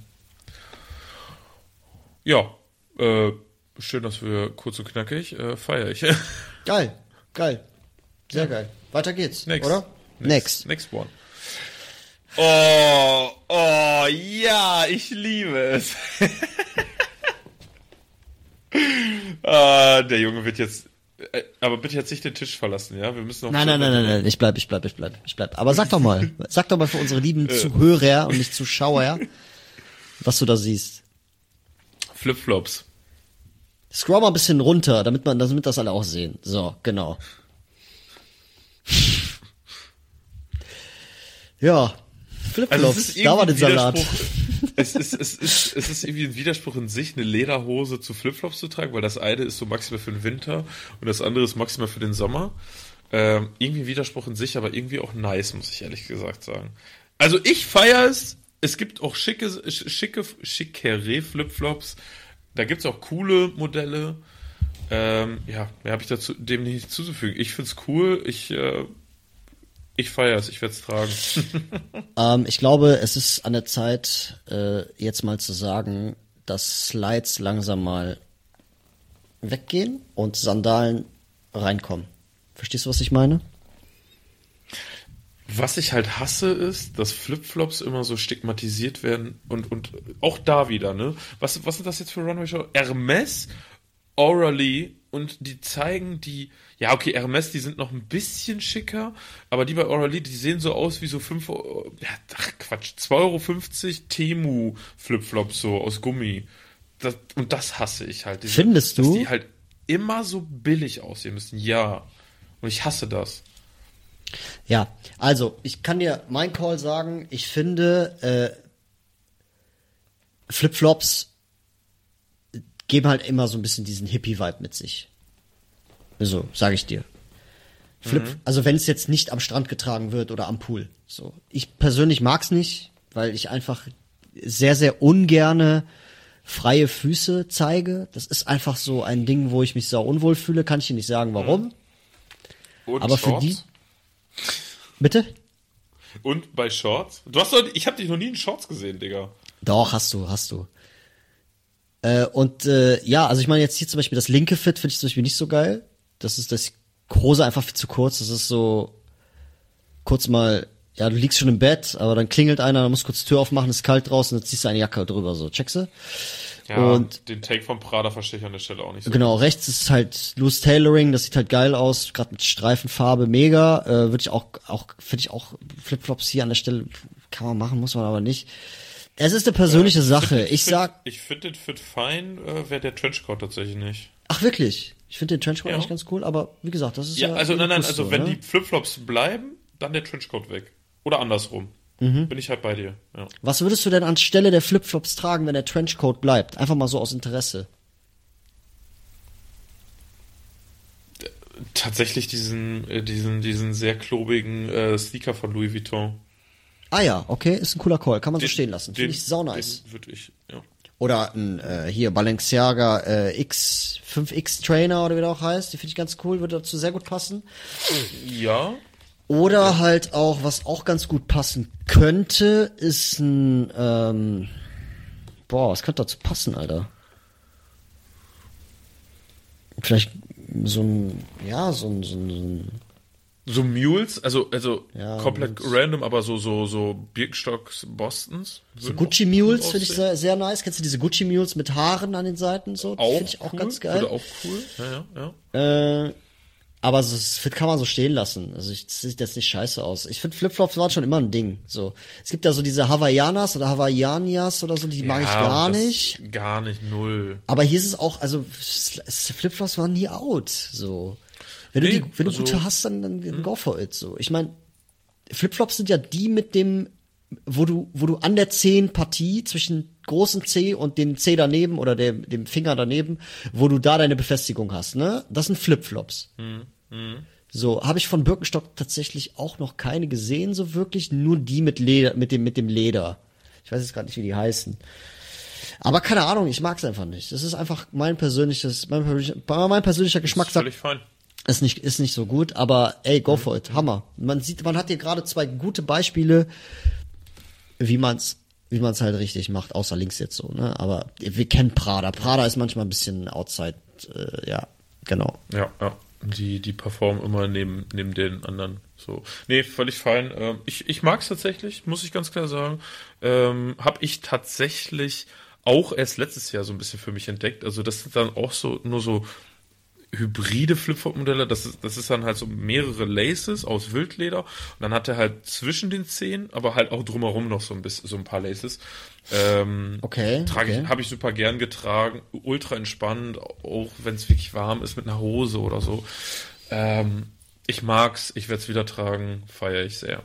Ja, äh, schön, dass wir kurz und knackig, äh, feiere ich. Geil, geil. Sehr geil. Weiter geht's, Next. oder? Next. Next one. Oh, oh, ja, ich liebe es. ah, der Junge wird jetzt, äh, aber bitte jetzt nicht den Tisch verlassen, ja? Wir müssen noch. Nein, nein, nein, nein, nein, ich bleib, ich bleib, ich bleib, ich bleib. Aber sag doch mal, sag doch mal für unsere lieben Zuhörer und nicht Zuschauer, was du da siehst. Flipflops. Scroll mal ein bisschen runter, damit man, damit das alle auch sehen. So, genau. Ja, Flipflops, Also es ist da war irgendwie der ein Salat. Widerspruch- Es ist, es, ist, es ist irgendwie ein Widerspruch in sich, eine Lederhose zu Flipflops zu tragen, weil das eine ist so maximal für den Winter und das andere ist maximal für den Sommer. Ähm, irgendwie ein Widerspruch in sich, aber irgendwie auch nice, muss ich ehrlich gesagt sagen. Also ich feiere es, es gibt auch schicke, schicke, schickere Flipflops. Da gibt's auch coole Modelle. Ähm, ja, mehr habe ich dazu dem nicht zuzufügen. Ich find's cool. Ich, äh, ich feiere es. Ich werde es tragen. ähm, ich glaube, es ist an der Zeit, äh, jetzt mal zu sagen, dass Slides langsam mal weggehen und Sandalen reinkommen. Verstehst du, was ich meine? Was ich halt hasse, ist, dass Flipflops immer so stigmatisiert werden und, und auch da wieder, ne? Was, was sind das jetzt für Runway-Show? Hermes, Aura-Lee und die zeigen die, ja okay, Hermes, die sind noch ein bisschen schicker, aber die bei Aura-Lee, die sehen so aus wie so fünf, ja, ach Quatsch, zwei Euro fünfzig Temu Flipflops so aus Gummi. Das, und das hasse ich halt. Diese, Findest du? Dass die halt immer so billig aussehen müssen, ja. Und ich hasse das. Ja, also ich kann dir mein Call sagen, ich finde äh, Flipflops geben halt immer so ein bisschen diesen Hippie-Vibe mit sich. So, sage ich dir. Flip, mhm. Also wenn es jetzt nicht am Strand getragen wird oder am Pool. So, ich persönlich mag's nicht, weil ich einfach sehr, sehr ungerne freie Füße zeige. Das ist einfach so ein Ding, wo ich mich sau unwohl fühle. Kann ich dir nicht sagen, warum. Und aber Shorts? für die. Bitte? Und bei Shorts? Du hast doch, ich habe dich noch nie in Shorts gesehen, Digga. Doch, hast du, hast du. Äh, und äh, ja, also ich meine jetzt hier zum Beispiel das linke Fit finde ich zum Beispiel nicht so geil. Das ist das Hose einfach viel zu kurz. Das ist so kurz mal, ja, du liegst schon im Bett, aber dann klingelt einer, dann musst du kurz die Tür aufmachen, ist kalt draußen, dann ziehst du eine Jacke drüber, so, checkst du? Ja, und den Take von Prada verstehe ich an der Stelle auch nicht so. Genau, rechts ist halt Loose Tailoring, das sieht halt geil aus, gerade mit Streifenfarbe, mega. Äh, würde ich auch, auch finde ich auch Flipflops hier an der Stelle, kann man machen, muss man aber nicht. Es ist eine persönliche äh, Sache. Ich, ich find, sag. Ich finde den Fit fein, äh, wäre der Trenchcoat tatsächlich nicht. Ach wirklich? Ich finde den Trenchcoat ja. eigentlich ganz cool, aber wie gesagt, das ist ja. Ja, also nein, nein, also so, wenn ne? die Flipflops bleiben, dann der Trenchcoat weg. Oder andersrum. Mhm. Bin ich halt bei dir. Ja. Was würdest du denn anstelle der Flipflops tragen, wenn der Trenchcoat bleibt? Einfach mal so aus Interesse. Tatsächlich diesen, äh, diesen, diesen sehr klobigen äh, Sneaker von Louis Vuitton. Ah ja, okay, ist ein cooler Call. Kann man den, so stehen lassen. Finde ich sau nice. Würde ich, ja. Oder ein äh, hier Balenciaga äh, X fünf X Trainer oder wie der auch heißt. Die finde ich ganz cool, würde dazu sehr gut passen. Ja. Oder ja. halt auch, was auch ganz gut passen könnte, ist ein ähm, boah, was könnte dazu passen, Alter? Vielleicht so ein, ja, so ein, so ein, so ein So Mules, also also ja, komplett Mules. random, aber so so so Birkenstocks Bostons. So Gucci Mules finde ich sehr, sehr nice. Kennst du diese Gucci Mules mit Haaren an den Seiten so? Auch Finde ich auch cool, ganz geil. Würde auch cool. Ja, ja, ja. Äh, aber so, das Fit kann man so stehen lassen. Also ich, das sieht jetzt nicht scheiße aus. Ich finde Flipflops waren schon immer ein Ding. So, es gibt ja so diese Hawaiianas oder Hawaiianias oder so, die mag ja, ich gar das nicht. Gar nicht null. Aber hier ist es auch, also Flipflops waren nie out. So. Wenn nee, du die, wenn du also, gute hast, dann, dann hm. go for it, so. Ich meine, Flipflops sind ja die mit dem, wo du, wo du an der Zehenpartie zwischen großen Zeh und dem Zeh daneben oder dem, dem Finger daneben, wo du da deine Befestigung hast, ne? Das sind Flipflops. Hm. Hm. So, habe ich von Birkenstock tatsächlich auch noch keine gesehen, so wirklich, nur die mit Leder, mit dem, mit dem Leder. Ich weiß jetzt gerade nicht, wie die heißen. Aber keine Ahnung, ich mag's einfach nicht. Das ist einfach mein persönliches, mein persönlicher, mein persönlicher Geschmack. Ist völlig fein. Ist nicht, ist nicht so gut, aber ey, go for it. Hammer. Man sieht, man hat hier gerade zwei gute Beispiele, wie man's, wie man's halt richtig macht, außer links jetzt so, ne? Aber wir kennen Prada. Prada ist manchmal ein bisschen outside, äh, ja, genau. Ja, ja. Die, die performen immer neben, neben den anderen, so. Nee, völlig fein. Ähm, ich, ich mag's tatsächlich, muss ich ganz klar sagen. Ähm, hab ich tatsächlich auch erst letztes Jahr so ein bisschen für mich entdeckt. Also das sind dann auch so, nur so hybride Flipflop-Modelle, das ist, das ist dann halt so mehrere Laces aus Wildleder und dann hat er halt zwischen den Zehen, aber halt auch drumherum noch so ein bisschen, so ein paar Laces. Ähm, okay. Trage okay. ich, habe ich super gern getragen, ultra entspannt, auch wenn es wirklich warm ist mit einer Hose oder so. Ähm, ich mag's, ich werde es wieder tragen, feiere ich sehr.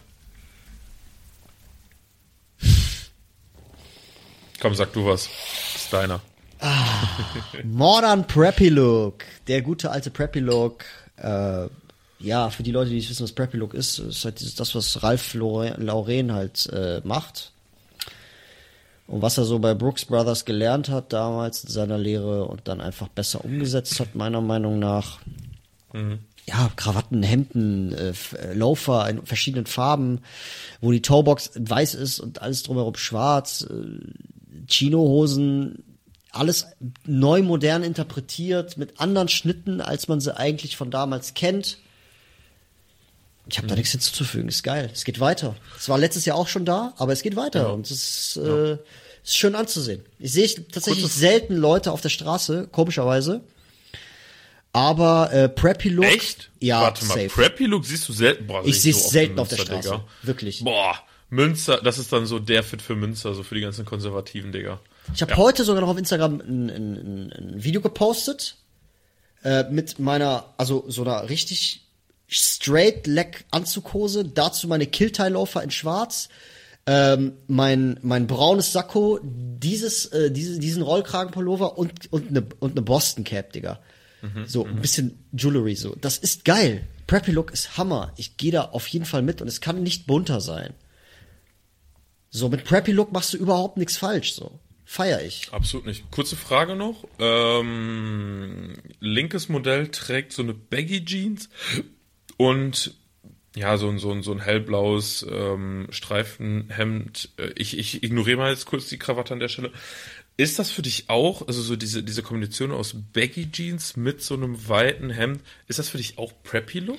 Komm, sag du was. Das ist deiner. Ah, Modern Preppy Look. Der gute alte Preppy Look. Äh, ja, für die Leute, die nicht wissen, was Preppy Look ist, ist halt dieses, das, was Ralph Lauren halt äh, macht. und was er so bei Brooks Brothers gelernt hat damals in seiner Lehre und dann einfach besser umgesetzt hat, meiner Meinung nach. Mhm. Ja, Krawatten, Hemden, äh, Loafer in verschiedenen Farben, wo die Toebox weiß ist und alles drumherum schwarz, äh, Chinohosen, alles neu modern interpretiert, mit anderen Schnitten, als man sie eigentlich von damals kennt. Ich habe mhm. da nichts hinzuzufügen, ist geil. Es geht weiter. Es war letztes Jahr auch schon da, aber es geht weiter ja. und es ist, äh, ja. ist schön anzusehen. Ich sehe tatsächlich Kurzes selten Leute auf der Straße, komischerweise. Aber äh, Preppy Look. Echt? Ja, warte mal, safe. Preppy Look siehst du selten. Boah, ich sehe es so selten auf der Münster, Straße. Digga. Wirklich. Boah, Münster, das ist dann so der Fit für Münster, so für die ganzen Konservativen, Digga. Ich habe ja. heute sogar noch auf Instagram ein, ein, ein Video gepostet äh, mit meiner, also so einer richtig straight leg Anzughose, dazu meine Killtie-Loafer in schwarz, ähm, mein mein braunes Sakko, dieses äh, diese, diesen Rollkragenpullover und und eine und eine Boston Cap, Digga. Mhm, so ein bisschen Jewelry so. Das ist geil. Preppy Look ist Hammer. Ich gehe da auf jeden Fall mit und es kann nicht bunter sein. So mit Preppy Look machst du überhaupt nichts falsch so. Feier ich. Absolut nicht. Kurze Frage noch. Ähm, linkes Modell trägt so eine Baggy Jeans und ja, so ein, so ein, so ein hellblaues ähm, Streifenhemd. Ich, ich ignoriere mal jetzt kurz die Krawatte an der Stelle. Ist das für dich auch, also so diese, diese Kombination aus Baggy Jeans mit so einem weiten Hemd, ist das für dich auch Preppy-Look?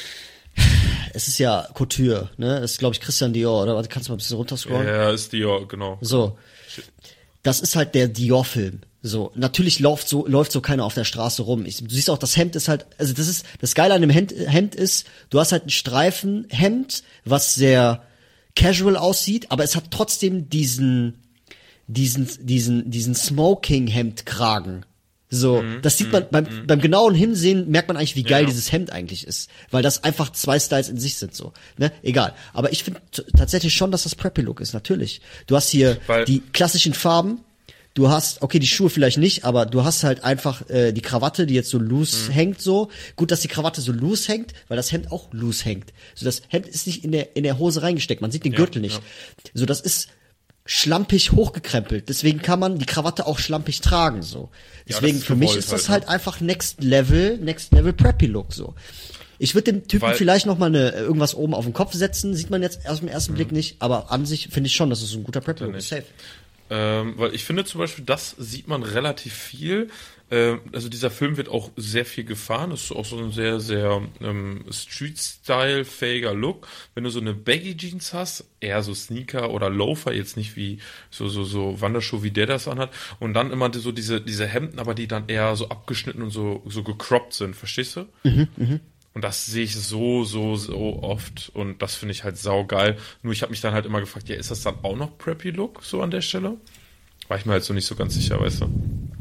Es ist ja Couture, ne? Das ist, glaube ich, Christian Dior, oder? Warte, kannst du mal ein bisschen runterscrollen? Ja, ist Dior, genau. So. Das ist halt der Dior-Film. So. Natürlich läuft so, läuft so keiner auf der Straße rum. Ich, du siehst auch, das Hemd ist halt, also das ist, das Geile an dem Hemd, Hemd ist, du hast halt ein Streifenhemd, was sehr casual aussieht, aber es hat trotzdem diesen, diesen, diesen, diesen Smoking-Hemdkragen. So, mm, das sieht man mm, beim, mm. beim genauen Hinsehen merkt man eigentlich, wie geil ja. dieses Hemd eigentlich ist. Weil das einfach zwei Styles in sich sind, so. Ne? Egal. Aber ich finde t- tatsächlich schon, dass das Preppy-Look ist, natürlich. Du hast hier Weil die klassischen Farben. Du hast, okay, die Schuhe vielleicht nicht, aber du hast halt einfach äh, die Krawatte, die jetzt so loose mm. hängt, so. Gut, dass die Krawatte so loose hängt, weil das Hemd auch loose hängt. So, das Hemd ist nicht in der, in der Hose reingesteckt. Man sieht den Gürtel ja, nicht. Ja. So, das ist schlampig hochgekrempelt. Deswegen kann man die Krawatte auch schlampig tragen, so. Deswegen, ja, für mich ist das halt, halt einfach Next Level, Next Level Preppy Look, so. Ich würde dem Typen weil, vielleicht noch mal eine, irgendwas oben auf den Kopf setzen, sieht man jetzt aus dem ersten Blick nicht, aber an sich finde ich schon, dass es ein guter Preppy Look ist. Safe. Ähm, weil ich finde zum Beispiel, das sieht man relativ viel. Ähm, also dieser Film wird auch sehr viel gefahren. Das ist auch so ein sehr, sehr ähm, Street-Style-fähiger Look. Wenn du so eine Baggy-Jeans hast, eher so Sneaker oder Loafer, jetzt nicht wie so so so Wanderschuhe, wie der das anhat. Und dann immer so diese diese Hemden, aber die dann eher so abgeschnitten und so so gecroppt sind. Verstehst du? Mhm, mh. Und das sehe ich so, so, so oft. Und das finde ich halt saugeil. Nur ich habe mich dann halt immer gefragt, ja, ist das dann auch noch Preppy-Look so an der Stelle? War ich mir halt so nicht so ganz sicher, weißt du?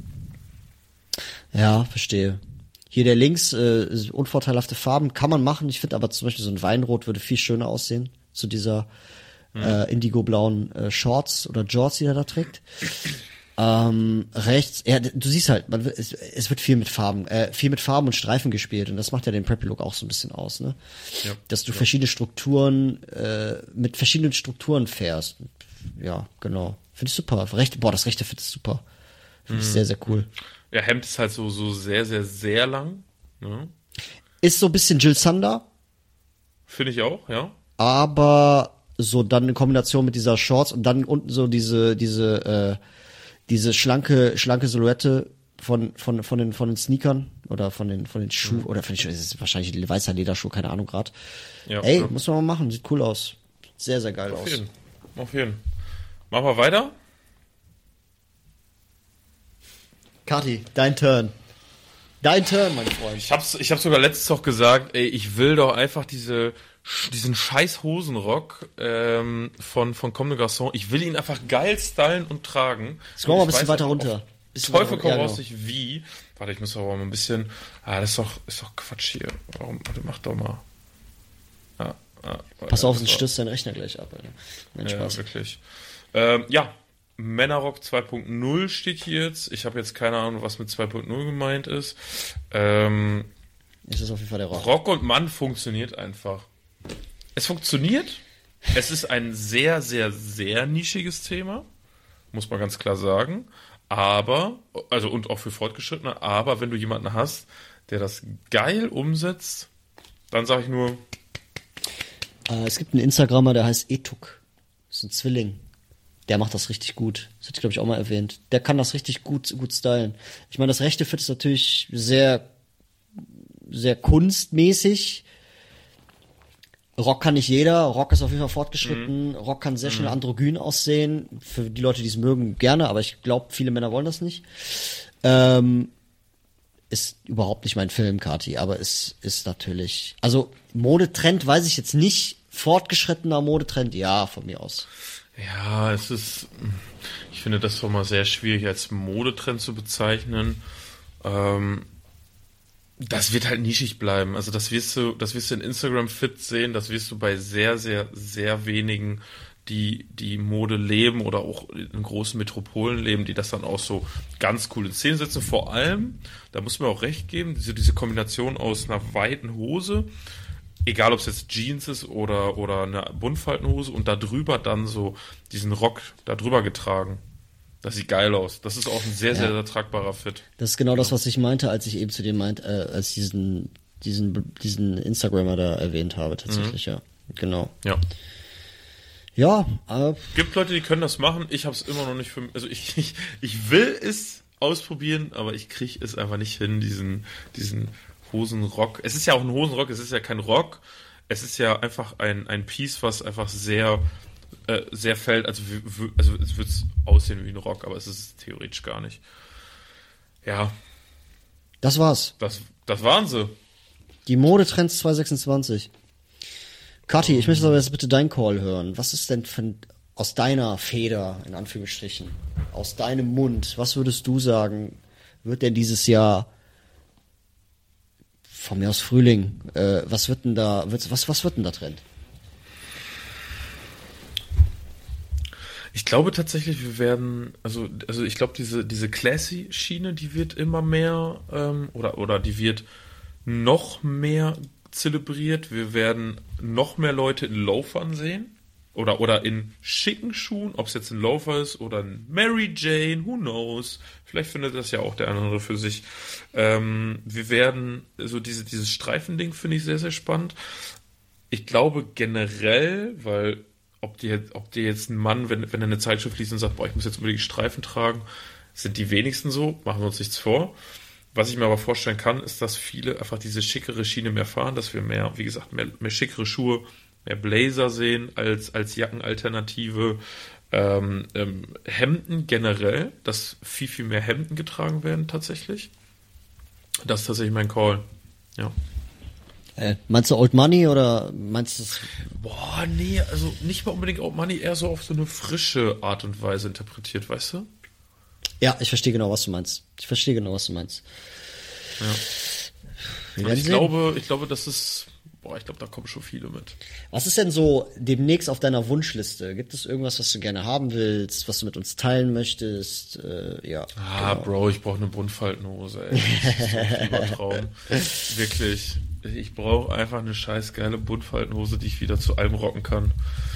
Ja, verstehe. Hier der links, äh, unvorteilhafte Farben kann man machen. Ich finde aber zum Beispiel so ein Weinrot würde viel schöner aussehen. Zu dieser hm. äh, indigo-blauen äh, Shorts oder Jorts, die er da trägt. Ähm, rechts, ja, du siehst halt, man, es, es wird viel mit Farben, äh, viel mit Farben und Streifen gespielt und das macht ja den Preppy-Look auch so ein bisschen aus, ne? Ja, dass du ja. verschiedene Strukturen, äh, mit verschiedenen Strukturen fährst. Ja, genau. Finde ich super. Rechte, boah, das rechte Fit ist super. Finde ich mhm. sehr, sehr cool. Ja, Hemd ist halt so, so sehr, sehr, sehr lang, ne? Ist so ein bisschen Jill Sander. Finde ich auch, ja. Aber so dann in Kombination mit dieser Shorts und dann unten so diese, diese, äh, diese schlanke, schlanke Silhouette von, von, von den, von den Sneakern oder von den, von den Schuhen, mhm. oder von den, es ist wahrscheinlich ein weißer Lederschuh, keine Ahnung grad. Ja, Ey, ja. muss man mal machen, sieht cool aus. Sehr, sehr geil Auf aus. Jeden. Auf jeden. Machen wir weiter? Kati, dein Turn. Dein Turn, mein Freund. Ich hab's, ich hab's sogar letztens auch gesagt, ey, ich will doch einfach diese, diesen scheiß Hosenrock ähm, von, von Comme des Garçons, ich will ihn einfach geil stylen und tragen. Jetzt machen wir mal ein bisschen weiter runter. Teufel komm raus, nicht wie. Warte, ich muss aber mal ein bisschen, ah, das ist doch, ist doch Quatsch hier. Warum, warte, mach doch mal. Ah, ah, Pass auf, sonst stößt dein Rechner gleich ab, Alter. Nein, Spaß. Ja, wirklich. Ähm, ja, Männerrock zwei Punkt null steht hier jetzt. Ich habe jetzt keine Ahnung, was mit zwei Punkt null gemeint ist. Ähm, es ist auf jeden Fall der Rock. Rock und Mann funktioniert einfach. Es funktioniert. Es ist ein sehr, sehr, sehr nischiges Thema. muss man ganz klar sagen. Aber, also und auch für Fortgeschrittene, aber wenn du jemanden hast, der das geil umsetzt, dann sage ich nur. Äh, es gibt einen Instagrammer, der heißt Etuk. Das ist ein Zwilling. Der macht das richtig gut. Das hatte ich, glaube ich, auch mal erwähnt. Der kann das richtig gut, gut stylen. Ich meine, das rechte Fit ist natürlich sehr, sehr kunstmäßig. Rock kann nicht jeder. Rock ist auf jeden Fall fortgeschritten. Mhm. Rock kann sehr schnell androgyn aussehen. Für die Leute, die es mögen, gerne. Aber ich glaube, viele Männer wollen das nicht. Ähm, ist überhaupt nicht mein Film, Kati. Aber es ist natürlich, also Modetrend weiß ich jetzt nicht. Fortgeschrittener Modetrend, ja, von mir aus. Ja, es ist, ich finde das doch mal sehr schwierig als Modetrend zu bezeichnen. Ähm, das wird halt nischig bleiben. Also das wirst du, das wirst du in Instagram Fit sehen, das wirst du bei sehr, sehr, sehr wenigen, die die Mode leben oder auch in großen Metropolen leben, die das dann auch so ganz cool in Szene setzen. Vor allem, da muss man auch recht geben, diese, diese Kombination aus einer weiten Hose, egal ob es jetzt Jeans ist oder, oder eine Buntfaltenhose und da drüber dann so diesen Rock da drüber getragen. Das sieht geil aus. Das ist auch ein sehr, ja. sehr, sehr tragbarer Fit. Das ist genau ja. das, was ich meinte, als ich eben zu dem meinte, äh, als diesen, diesen, diesen Instagrammer da erwähnt habe, tatsächlich, mhm. ja. Genau. Ja. Ja, äh, gibt Leute, die können das machen. Ich habe es immer noch nicht für mich. Also ich, ich, ich will es ausprobieren, aber ich kriege es einfach nicht hin, diesen, diesen Hosenrock. Es ist ja auch ein Hosenrock, es ist ja kein Rock. Es ist ja einfach ein, ein Piece, was einfach sehr, äh, sehr fällt. Also, w- also es wird aussehen wie ein Rock, aber es ist theoretisch gar nicht. Ja. Das war's. Das, das waren sie. Die Modetrends zwanzig sechsundzwanzig. Kathi, um, ich möchte aber jetzt bitte deinen Call hören. Was ist denn von, aus deiner Feder, in Anführungsstrichen, aus deinem Mund, was würdest du sagen, wird denn dieses Jahr von mir aus Frühling, äh, was wird denn da, was, was wird denn da Trend? Ich glaube tatsächlich, wir werden, also, also ich glaube, diese, diese Classy-Schiene, die wird immer mehr, ähm, oder, oder die wird noch mehr zelebriert. Wir werden noch mehr Leute in Loafern sehen. Oder, oder in schicken Schuhen, ob es jetzt ein Loafer ist oder ein Mary Jane, who knows. Vielleicht findet das ja auch der andere für sich. Ähm, wir werden, so diese, dieses Streifending finde ich sehr, sehr spannend. Ich glaube generell, weil ob dir ob dir jetzt ein Mann, wenn, wenn er eine Zeitschrift liest und sagt, boah, ich muss jetzt unbedingt Streifen tragen, sind die wenigsten so, machen wir uns nichts vor. Was ich mir aber vorstellen kann, ist, dass viele einfach diese schickere Schiene mehr fahren, dass wir mehr, wie gesagt, mehr, mehr schickere Schuhe, mehr Blazer sehen als, als Jackenalternative. Ähm, ähm, Hemden generell, dass viel, viel mehr Hemden getragen werden tatsächlich. Das ist tatsächlich mein Call. Ja. Äh, meinst du Old Money oder meinst du das? Boah, nee, also nicht mal unbedingt Old Money, eher so auf so eine frische Art und Weise interpretiert, weißt du? Ja, ich verstehe genau, was du meinst. Ich verstehe genau, was du meinst. Ja. Und ich glaube, ich glaube, das ist, boah, ich glaube, da kommen schon viele mit. Was ist denn so demnächst auf deiner Wunschliste? Gibt es irgendwas, was du gerne haben willst, was du mit uns teilen möchtest? Äh, ja. Ah, genau. Bro, ich brauche eine Buntfaltenhose, ey. Das ist so ein Fiebertraum. Wirklich. Ich brauche einfach eine scheiß geile Buntfaltenhose, die ich wieder zu allem rocken kann.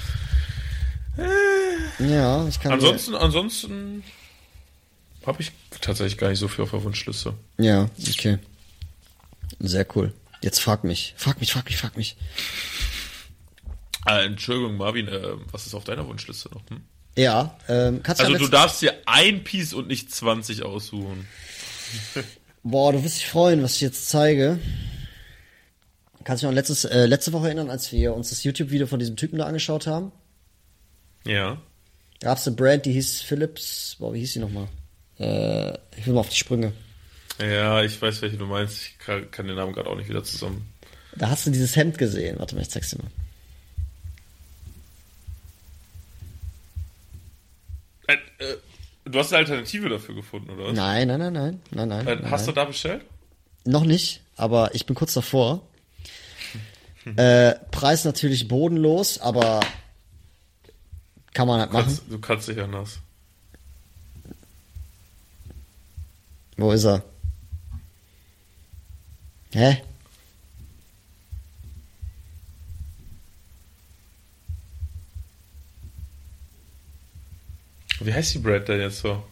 Ja, ich kann. Ansonsten, ansonsten habe ich tatsächlich gar nicht so viel auf der Wunschliste. Ja, okay. Sehr cool. Jetzt frag mich. Frag mich, frag mich, frag mich. Ah, Entschuldigung, Marvin, äh, was ist auf deiner Wunschliste noch? Hm? Ja, ähm, kannst du Also du darfst dir ein Piece und nicht zwanzig aussuchen. Boah, du wirst dich freuen, was ich jetzt zeige. Kannst du dich noch letztes, äh, letzte Woche erinnern, als wir uns das YouTube-Video von diesem Typen da angeschaut haben? Ja. Da gab's eine Brand, die hieß Philips. Boah, wie hieß die nochmal? Äh, ich will mal auf die Sprünge. Ja, ich weiß, welche du meinst. Ich kann, kann den Namen gerade auch nicht wieder zusammen. Da hast du dieses Hemd gesehen. Warte mal, ich zeig's dir mal. Äh, äh, du hast eine Alternative dafür gefunden, oder was? Nein, nein, nein, nein. nein, nein, äh, nein hast nein. du da bestellt? Noch nicht, aber ich bin kurz davor. äh, Preis natürlich bodenlos, aber kann man halt du kannst, machen. Du kannst dich ja nass. Wo ist er? Hä? Wie heißt die Brand denn jetzt so?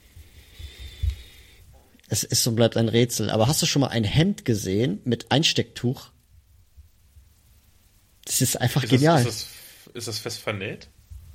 Es ist und bleibt ein Rätsel. Aber hast du schon mal ein Hemd gesehen mit Einstecktuch? Das ist einfach Ist genial. Das, ist, das, ist das fest vernäht?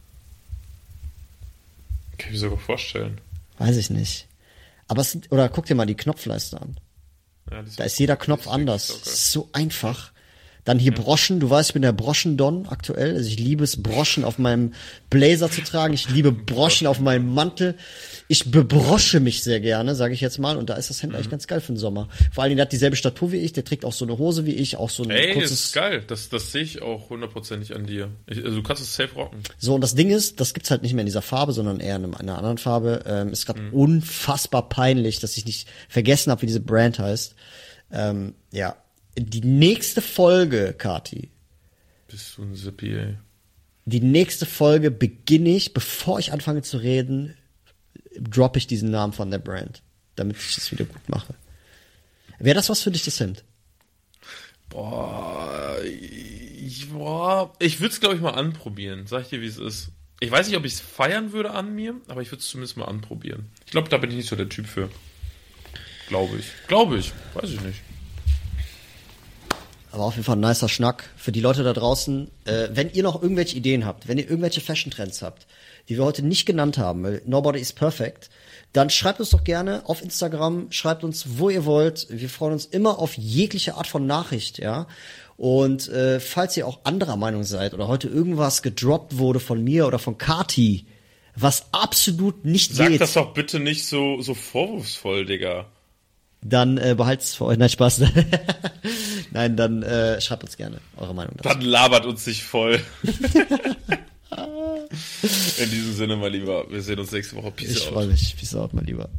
Kann ich mir sogar vorstellen. Weiß ich nicht. Aber es sind, oder guck dir mal die Knopfleiste an. Ja, Da ist jeder Knopf ist anders. okay. Das ist so einfach. Dann hier Broschen. Du weißt, ich bin der Broschen-Don aktuell. Also ich liebe es, Broschen auf meinem Blazer zu tragen. Ich liebe Broschen auf meinem Mantel. Ich bebrosche mich sehr gerne, sage ich jetzt mal. Und da ist das Hemd eigentlich ganz geil für den Sommer. Vor allen Dingen, der hat dieselbe Statur wie ich. Der trägt auch so eine Hose wie ich. Auch so ein Ey, kurzes... ist geil. Das, das sehe ich auch hundertprozentig an dir. Ich, also du kannst es safe rocken. So, und das Ding ist, das gibt's halt nicht mehr in dieser Farbe, sondern eher in einer anderen Farbe. Ähm, ist gerade mhm. unfassbar peinlich, dass ich nicht vergessen habe, wie diese Brand heißt. Ähm, ja. Die nächste Folge, Kati. Bist du ein Zippy, ey. Die nächste Folge beginne ich, bevor ich anfange zu reden, droppe ich diesen Namen von der Brand, damit ich das wieder gut mache. Wäre das was für dich, das Hemd? Boah, ich, boah, ich würde es, glaube ich, mal anprobieren. Sag ich dir, wie es ist. Ich weiß nicht, ob ich es feiern würde an mir, aber ich würde es zumindest mal anprobieren. Ich glaube, da bin ich nicht so der Typ für. Glaube ich. Glaube ich. Weiß ich nicht. Aber auf jeden Fall ein nicer Schnack. Für die Leute da draußen, äh, wenn ihr noch irgendwelche Ideen habt, wenn ihr irgendwelche Fashion-Trends habt, die wir heute nicht genannt haben, weil nobody is perfect, dann schreibt uns doch gerne auf Instagram, schreibt uns, wo ihr wollt. Wir freuen uns immer auf jegliche Art von Nachricht, ja. Und äh, falls ihr auch anderer Meinung seid oder heute irgendwas gedroppt wurde von mir oder von Kati, was absolut nicht Sag geht, das doch bitte nicht so, so vorwurfsvoll, Digga. dann äh, behalt's für euch. Nein, Spaß. Nein, dann äh, schreibt uns gerne eure Meinung dazu. Dann labert uns nicht voll. In diesem Sinne, mein Lieber, wir sehen uns nächste Woche. Peace Ich out. freue mich. Peace out, mein Lieber.